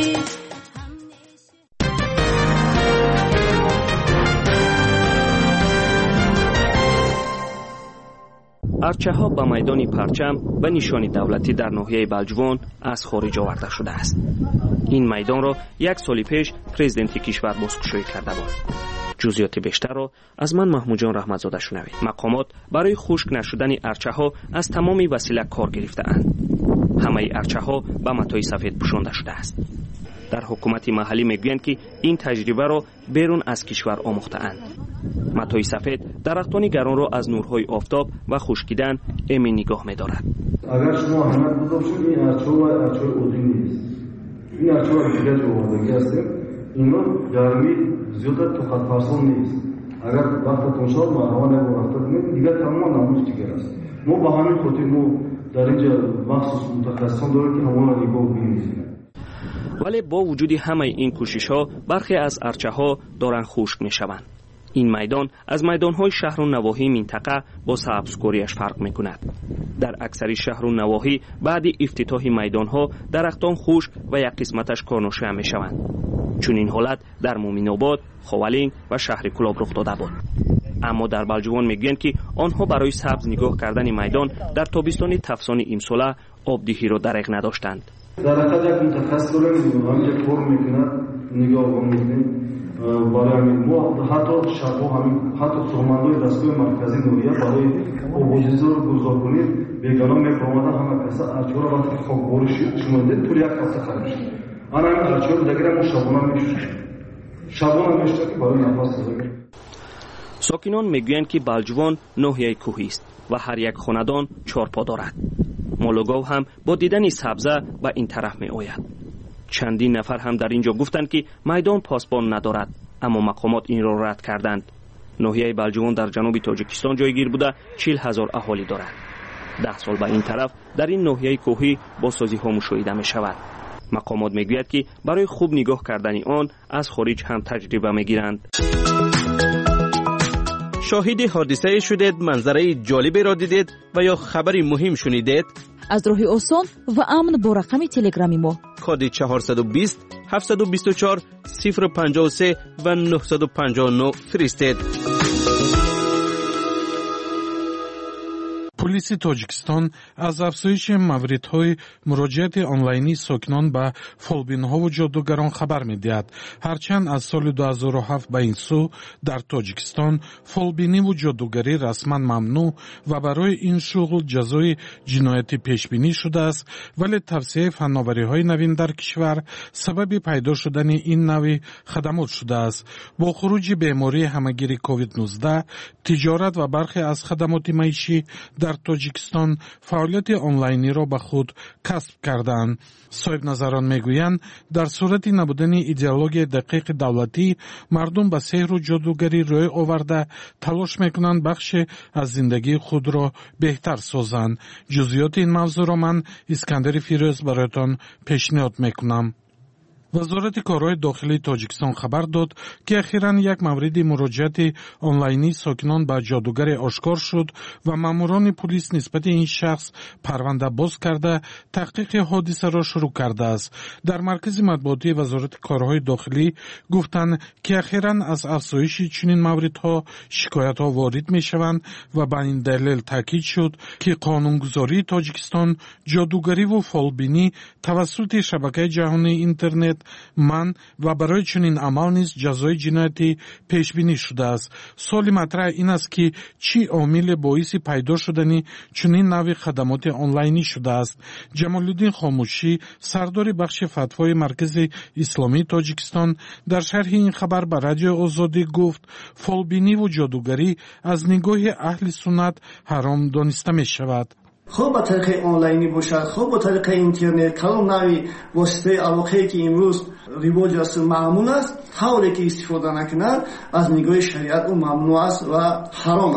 ارچه‌ها با میدان پرچم و نشان دولتی در ناحیه بلجوان از خارج آورده شده است. این میدان را یک سال پیش پرزیدنت کشور بازگشایی کرده بود. جزئیات بیشتر را از من محمود جان رحمتزاده شنوید. مقامات برای خشک نشدن ارچه‌ها از تمام وسیله کار گرفته‌اند. همه ارچه‌ها با متای سفید پوشانده شده است. در حکومت محلی میگویند که این تجربه را بیرون از کشور آموخته‌اند. متای سفید درختان گران را از نورهای آفتاب و خشکیدن امین نگاه می‌دارد. اگر شما اهمیت بذارید این ارچه و ارچه اودی نیست. این ارچه ها دیگه جو آوردگی هستیم. اینا گرمی زیاد تو خط پرسان نیست. اگر وقتتون شد مهربان وقتتون دیگه تمام ناموز دیگر است. ما با همین خاطر ما در اینجا مخصوص متخصصان داریم که همون را نگاه بگیریم. ولی با وجود همه این کوشش‌ها برخی از ارچه‌ها دارن خشک می‌شوند. این میدان از میدان‌های شهر و نواحی منطقه با سبزکاریش فرق می‌کند. در اکثر شهر و نواحی بعد افتتاح میدان‌ها درختان خشک و یک قسمتش کارناشه می‌شوند. چون این حالت در مومن‌آباد، خاولین و شهر کلاب رخ داده بود. اما در بلجوان میگویند که آنها برای سبز نگاه کردن میدان در تابستان تفسان امساله آبدهی را دریغ نداشتند. درخت یک متخصص داریم همین فرم می‌کند نگاه می‌کنیم. برای ما حتی شبا همین حتی سرمندای دستگاه مرکزی نوریه برای آبوجیزا رو گذار کنید بیگانا می‌پرامدن همه کسا ارچه را وقتی خاکباری شما دید طور یک هفته خراب شد. آن همین ارچه رو دیگر ما شبانه می‌شوشیم. شبانه می‌شوشیم که برای نفس بزنیم. ساکنان میگویند که بلجوان ناحیه کوهی است و هر یک خاندان 4 پا دارد. مالوگاو هم با دیدن سبزه به این طرف می آید. چندین نفر هم در اینجا گفتند که میدان پاسبان ندارد، اما مقامات این را رد کردند. ناحیه بلجوان در جنوب تاجیکستان جایگیر بوده 40,000 اهالی دارد. 10 سال به این طرف در این ناحیه کوهی با سازی ها مشاهده می شود. مقامات می گوید که برای خوب نگاه کردن آن از خارج هم تجربه می گیرند. شاهد حادثه شدید، منظره جالبی را دیدید و یا خبری مهم شنیدید؟ از راه آسان و امن با رقم تلگرامی ما کد 420 724 053 و 959 فرستید. پلیس تاجیکستان از افزایش موردهای مراجعت آنلاینی ساکنان به فالبین‌ها و جادوگران خبر می‌دهد. هرچند از سال 2007 به این سو در تاجیکستان فالبینی و جادوگری رسما ممنوع و برای این شغل جزای جنایتی پیشبینی شده است، ولی توسعه فناوری‌های نوین در کشور سبب پیدا شدن این نوع خدمات شده است. با خروج بیماری همه‌گیری کووید 19 تجارت و برخی از خدمات معیشی در تاجیکستان فعالیت آنلاینی را به خود کسب کردند. صاحب نظران میگویند در صورت نبودن ایدئولوژی دقیق دولتی مردم به سحر و جادوگری روی آورده تلاش میکنند بخش از زندگی خود را بهتر سازند. جزئیات این موضوع را من اسکندر فیروز برایتان پیشنهاد میکنم. وزارت کارهای داخلی تاجیکستان خبر داد که اخیراً یک مورد مراجعت آنلاینی ساکنان به جادوگر آشکار شد و ماموران پلیس نسبت این شخص پرونده باز کرده تحقیق حادثه را شروع کرده است. در مرکز مطبوعاتی وزارت کارهای داخلی گفتند که اخیراً از افزایش چنین موردها شکایت‌ها وارد می‌شوند و به این دلیل تاکید شد که قانونگذاری تاجیکستان جادوگری و فالبینی توسط شبکه جهانی اینترنت من و برای چنین عمل نیز جزای جنایتی پیش بینی شده است. سوال مطرح این است که چی عامل باعث پیدا شدن چنین نوع خدمات آنلاینی شده است. جمال الدین خاموشی سردار بخش فتوای مرکز اسلامی تاجیکستان در شرح این خبر به رادیو آزادی گفت فالبینی و جادوگری از نگاه اهل سنت حرام دانسته می شود. خوب با طریق آنلاینی باشد، خوب با طریق اینترنت، کلام نوی واسطه علاقه که امروز رواج است معمول است، حالی که استفاده نکند از نگاه شریعت او ممنوع است و حرام است.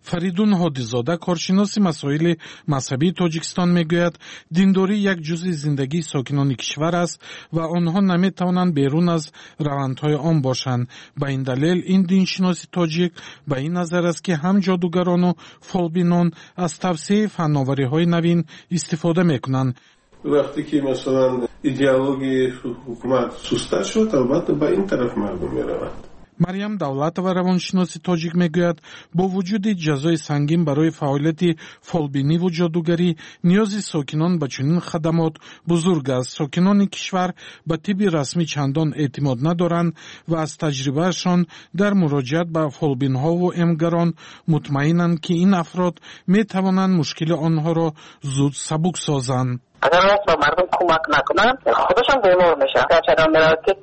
фаридун ҳодизода коршиноси масоили мазҳабии тоҷикистон мегӯяд диндорӣ як ҷузъи зиндагии сокинони кишвар аст ва онҳо наметавонанд берун аз равандҳои он бошанд. ба ин далел ин диншиноси тоҷик ба ин назар аст ки ҳам ҷодугарону фолбинон аз тавсеяи фанновариҳои навин истифода мекунанд. вақте ки масалан идеологияи ҳукумат суста шуд, албатта ба ин тараф мардум мераванд. марьям давлатова равоншиноси тоҷик мегӯяд бо вуҷуди ҷазои сангин барои фаъолияти фолбиниву ҷодугарӣ ниёзи сокинон ба чунин хадамот бузург аст. сокинони кишвар ба тибби расмӣ чандон эътимод надоранд ва аз таҷрибаашон дар муроҷиат ба фолбинҳову эмгарон мутмаинанд ки ин афрод метавонанд мушкили онҳоро зуд сабук созанд. агар ба мардум кӯмак накунанд худашон бемор мешаванд. чаро меравад ки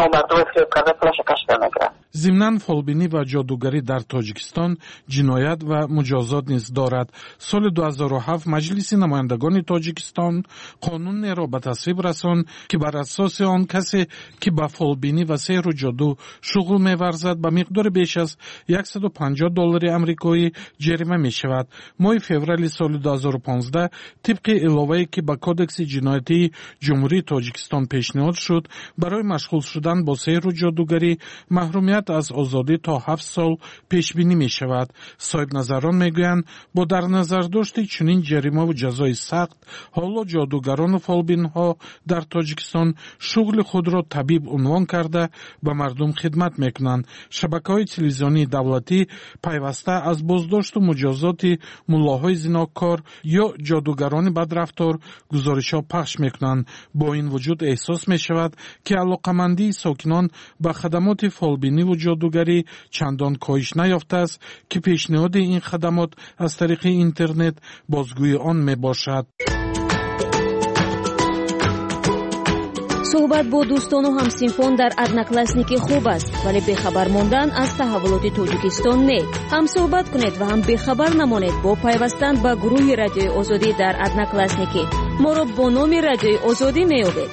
зимнан фолбинӣ ва ҷодугарӣ дар тоҷикистон ҷиноят ва муҷозот низ дорад. соли 2007 маҷлиси намояндагони тоҷикистон қонунеро ба тасвиб расонд ки бар асоси он касе ки ба фолбинӣ ва сеҳру ҷоду шуғл меварзад ба миқдори беш аз $150 амрикоӣ ҷарима мешавад. моҳи феврали соли 2015 тибқи иловае ки ба кодекси ҷиноятии ҷумҳурии тоҷикистон пешниҳод шуд, барои машғул шудан бо сеҳру ҷодугарӣ маҳрумият аз озодӣ то 7 сол пешбинӣ мешавад. соҳибназарон мегӯянд бо дар назардошти чунин ҷаримаву ҷазои сахт ҳоло ҷодугарону фолбинҳо дар тоҷикистон шуғли худро табиб унвон карда ба мардум хидмат мекунанд. шабакаҳои телевизионии давлатӣ пайваста аз боздошту муҷозоти муллоҳои зинокор ё ҷодугарони бадрафтор гузоришҳо пахш мекунанд. бо ин вуҷуд эҳсос мешавад ки алоқамандии сокинон ба хадамоти фолбиниву ҷодугарӣ чандон коҳиш наёфтааст ки пешниҳоди ин хадамот аз тариқи интернет бозгӯи он мебошад. суҳбат бо дӯстону ҳамсинфон дар одноклассники хуб аст, вале бехабар мондан аз таҳаввулоти тоҷикистон не. ҳамсуҳбат кунед ва ҳам бехабар намонед бо пайвастан ба гурӯҳи радиои озодӣ дар одноклассники. моро бо номи радиои озодӣ меёбед.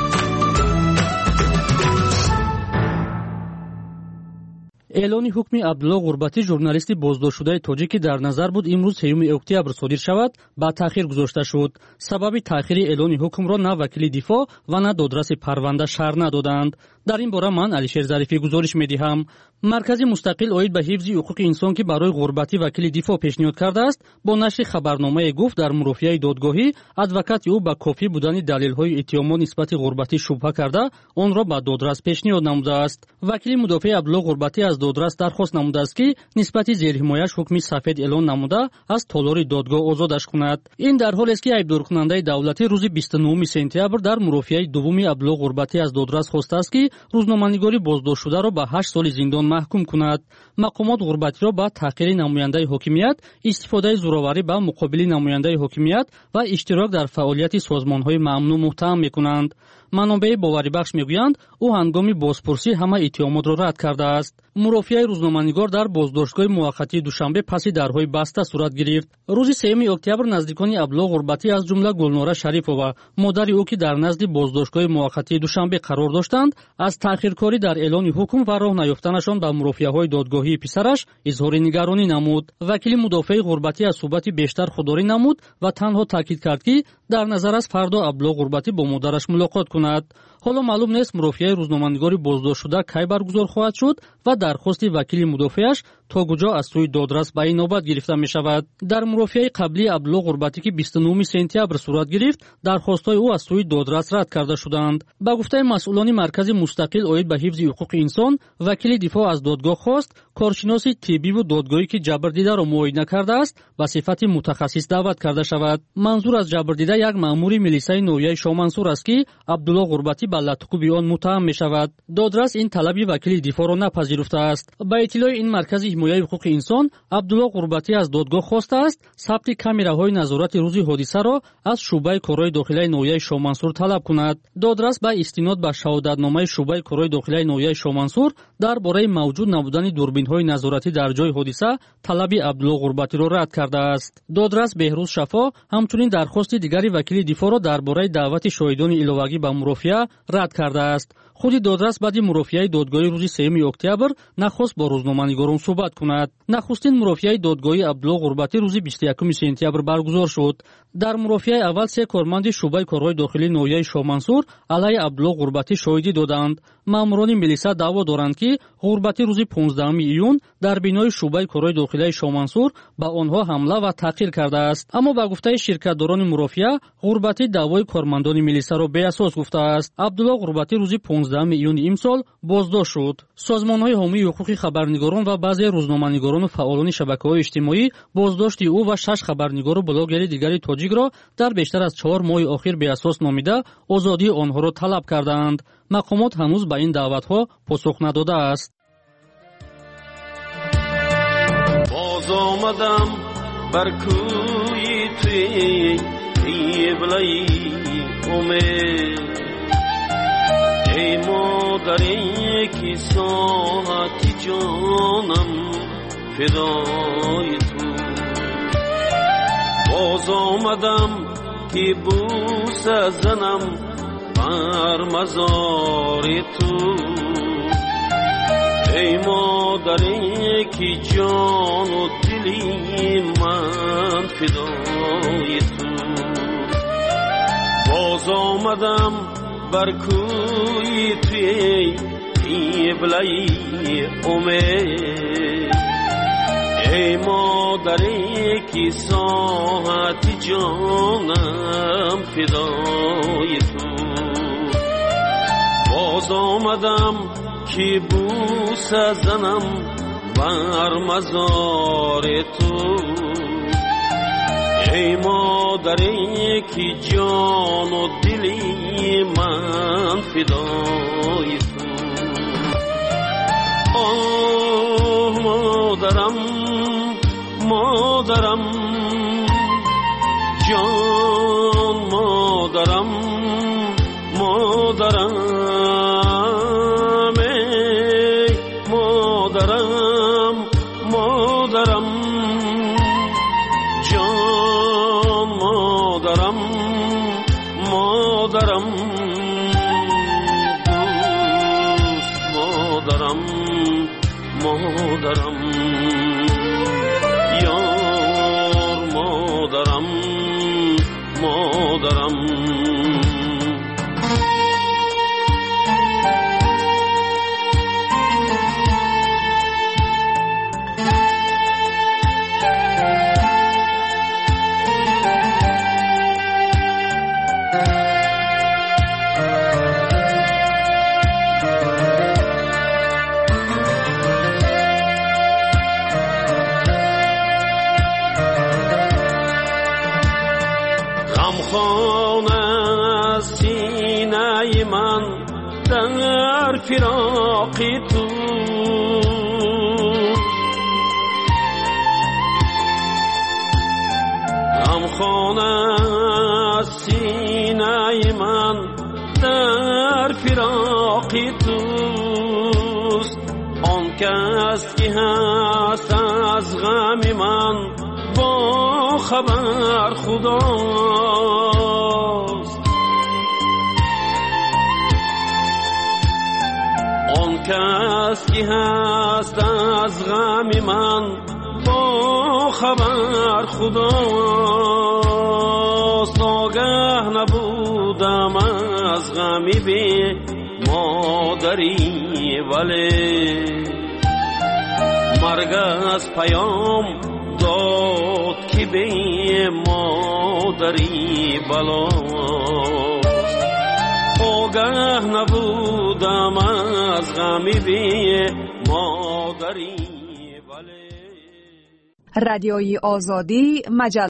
эълони ҳукми абдулло ғурбатӣ журналисти боздоштшудаи тоҷик ки дар назар буд имрӯз 3 октябр содир шавад ба таъхир гузошта шуд. сабаби таъхири эълони ҳукмро на вакили дифоъ ва на додраси парванда шаҳр надоданд. дар ин бора ман алишер зарифӣ гузориш медиҳам. маркази мустақил оид ба ҳифзи ҳуқуқи инсон ки барои ғурбатӣ вакили дифоъ пешниҳод кардааст бо нашри хабарномае гуфт дар мурофиаи додгоҳӣ адвокати ӯ ба кофӣ будани далелҳои иттиҳомот нисбати ғурбатӣ шубҳа карда онро ба додрас пешниҳод намудааст. вакили мудофиаи абдулло ғурбатӣ аз додрас дархост намудааст ки нисбати зерҳимояш ҳукми сафед эълон намуда аз толори додгоҳ озодаш кунад. ин дар ҳолест ки айбдоркунандаи давлатӣ рӯзи 29 сентябр дар мурофиаи дуввуми абдулло ғурбатӣ аз додрас хостааст ки рӯзноманигори боздоштшударо ба 8 соли зиндон маҳкум кунад. мақомот ғурбатиро ба таҳқири намояндаи ҳокимият, истифодаи зӯроварӣ ба муқобили намояндаи ҳокимият ва иштирок дар фаъолияти созмонҳои маъмуну муттаҳам мекунанд. манобаи боварибахш мегӯянд ӯ ҳангоми бозпурсӣ ҳама иттиҳомотро рад кардааст. мурофиаи рӯзноманигор дар боздоштгоҳи муваққатии душанбе паси дарҳои баста сурат гирифт. рӯзи 3 октябр наздикони абдулло ғурбатӣ аз ҷумла гулнора шарифова, модари ӯ ки дар назди боздоштгоҳи муваққатии душанбе қарор доштанд, аз таъхиркорӣ дар эълони ҳукм ва роҳ наёфтанашон ба мурофиаҳои додгоҳии писараш изҳори нигаронӣ намуд. вакили мудофиаи ғурбатӣ аз суҳбати бештар худдорӣ намуд ва танҳо таъкид кард ки дар назар аст фардо абдулло ғурбатӣ бо модараш мулоқот кунад. ҳоло маълум нест мурофиаи рӯзноманигори боздоштшуда кай баргузор хоҳад шуд ва дархости вакили мудофиаш то куҷо аз сӯи додрас ба инобат гирифта мешавад. дар мурофиаи қаблии абдулло ғурбатӣ ки 29 сентябр сурат гирифт, дархостҳои ӯ аз сӯи додрас рад карда шуданд. ба гуфтаи масъулони маркази мустақил оид ба ҳифзи ҳуқуқи инсон, вакили дифоъ аз додгоҳ хост коршиноси тиббиву додгоҳӣ ки ҷабрдидаро муоина кардааст ба сифати мутахассис даъват карда шавад. манзур аз ҷабрдида як маъмури милисаи ноҳияи шоҳмансур аст ки абдулло ғурбатӣ ба латқуби он муттаҳам мешавад. додрас ин талаби вакили дифоъро напазируфтааст. ба иттилои ин маркази ҳимояи ҳуқуқи инсон, абдулло ғурбатӣ аз додгоҳ хостааст сабти камераҳои назорати рӯзи ҳодисаро аз шӯъбаи корҳои дохилаи ноҳияи шоҳмансур талаб кунад. додрас ба истинод ба шаҳодатномаи шӯъбаи корҳои дохилаи ноҳияи шоҳмансур дар бораи мавҷуд набудани дурбинҳои назоратӣ дар ҷои ҳодиса талаби абдулло ғурбатиро рад кардааст. додрас беҳрӯз шафо ҳамчунин дархости дигари вакили дифоъро дар бораи даъвати шоҳидони иловагӣ ба мурофиа рад кардааст. худи додрас баъди мурофиаи додгоҳи рӯзи 3 октябр нахост бо рӯзноманигорон суҳбат кунад. Нахустин мурофиаи додгоҳи Абдулло Ғурбатӣ рӯзи 21 сентябр баргузор шуд. дар мурофиаи аввал 3 корманди шӯъбаи корҳои дохилии ноҳияи Шоҳмансур алайҳи Абдулло Ғурбатӣ шоҳидӣ доданд. маъмурони милиса даъво доранд ки Ғурбатӣ рӯзи 15 июн дар бинои шӯъбаи корҳои дохилии Шоҳмансур ба онҳо ҳамла ва таҳқир кардааст. аммо ба гуфтаи ширкатдорони мурофиа, Ғурбатӣ даъвои кормандони милисаро беасос гуфтааст. Абдулло Ғурбатӣ рӯзи 15 июни имсол боздошт шуд. созмонҳои ҳомии ҳуқуқи хабарнигорон ва баъзе рӯзноманигорону фаъолони шабакаҳои иҷтимоӣ боздошти ӯ ва 6 хабарнигору блогери дигари тоҷикро дар бештар аз 4 моҳи охир беасос номида озодии онҳоро талаб кардаанд. мақомот ҳанӯз ба ин даъватҳо посух надодааст. боз омадам бар кӯи туи қиблаи умед, ای مادری که ساعتی جانم فدای تو. باز آمدم که بوس زنم بر مزار تو. ای مادری که جان و دلی من فدای تو. باز آمدم بر کوی توی قبله‌ی امید، ای مادری که ساعت جانم فدای تو. باز آمدم که بوس زنم بر مزار تو. ای مادری که جان و دلی من فدای تو. آه مادرم مادرم جان، مادرم مادرم، ای مادرم مادرم جان، مادرم مادرم، دوست مادرم مادرم، یار مادرم مادرم. در فراق تو غمخانه سینه من در فراق توست. آن کس که هست از غم من با خبر خداست. کس که هست از غم من با خبر خداست. آگه نبودم از غمی بی مادری، ولی مرگ از پیام داد که بی مادری بلاست. آگه نبودم از غمی بی مادری. رادیوی آزادی مجله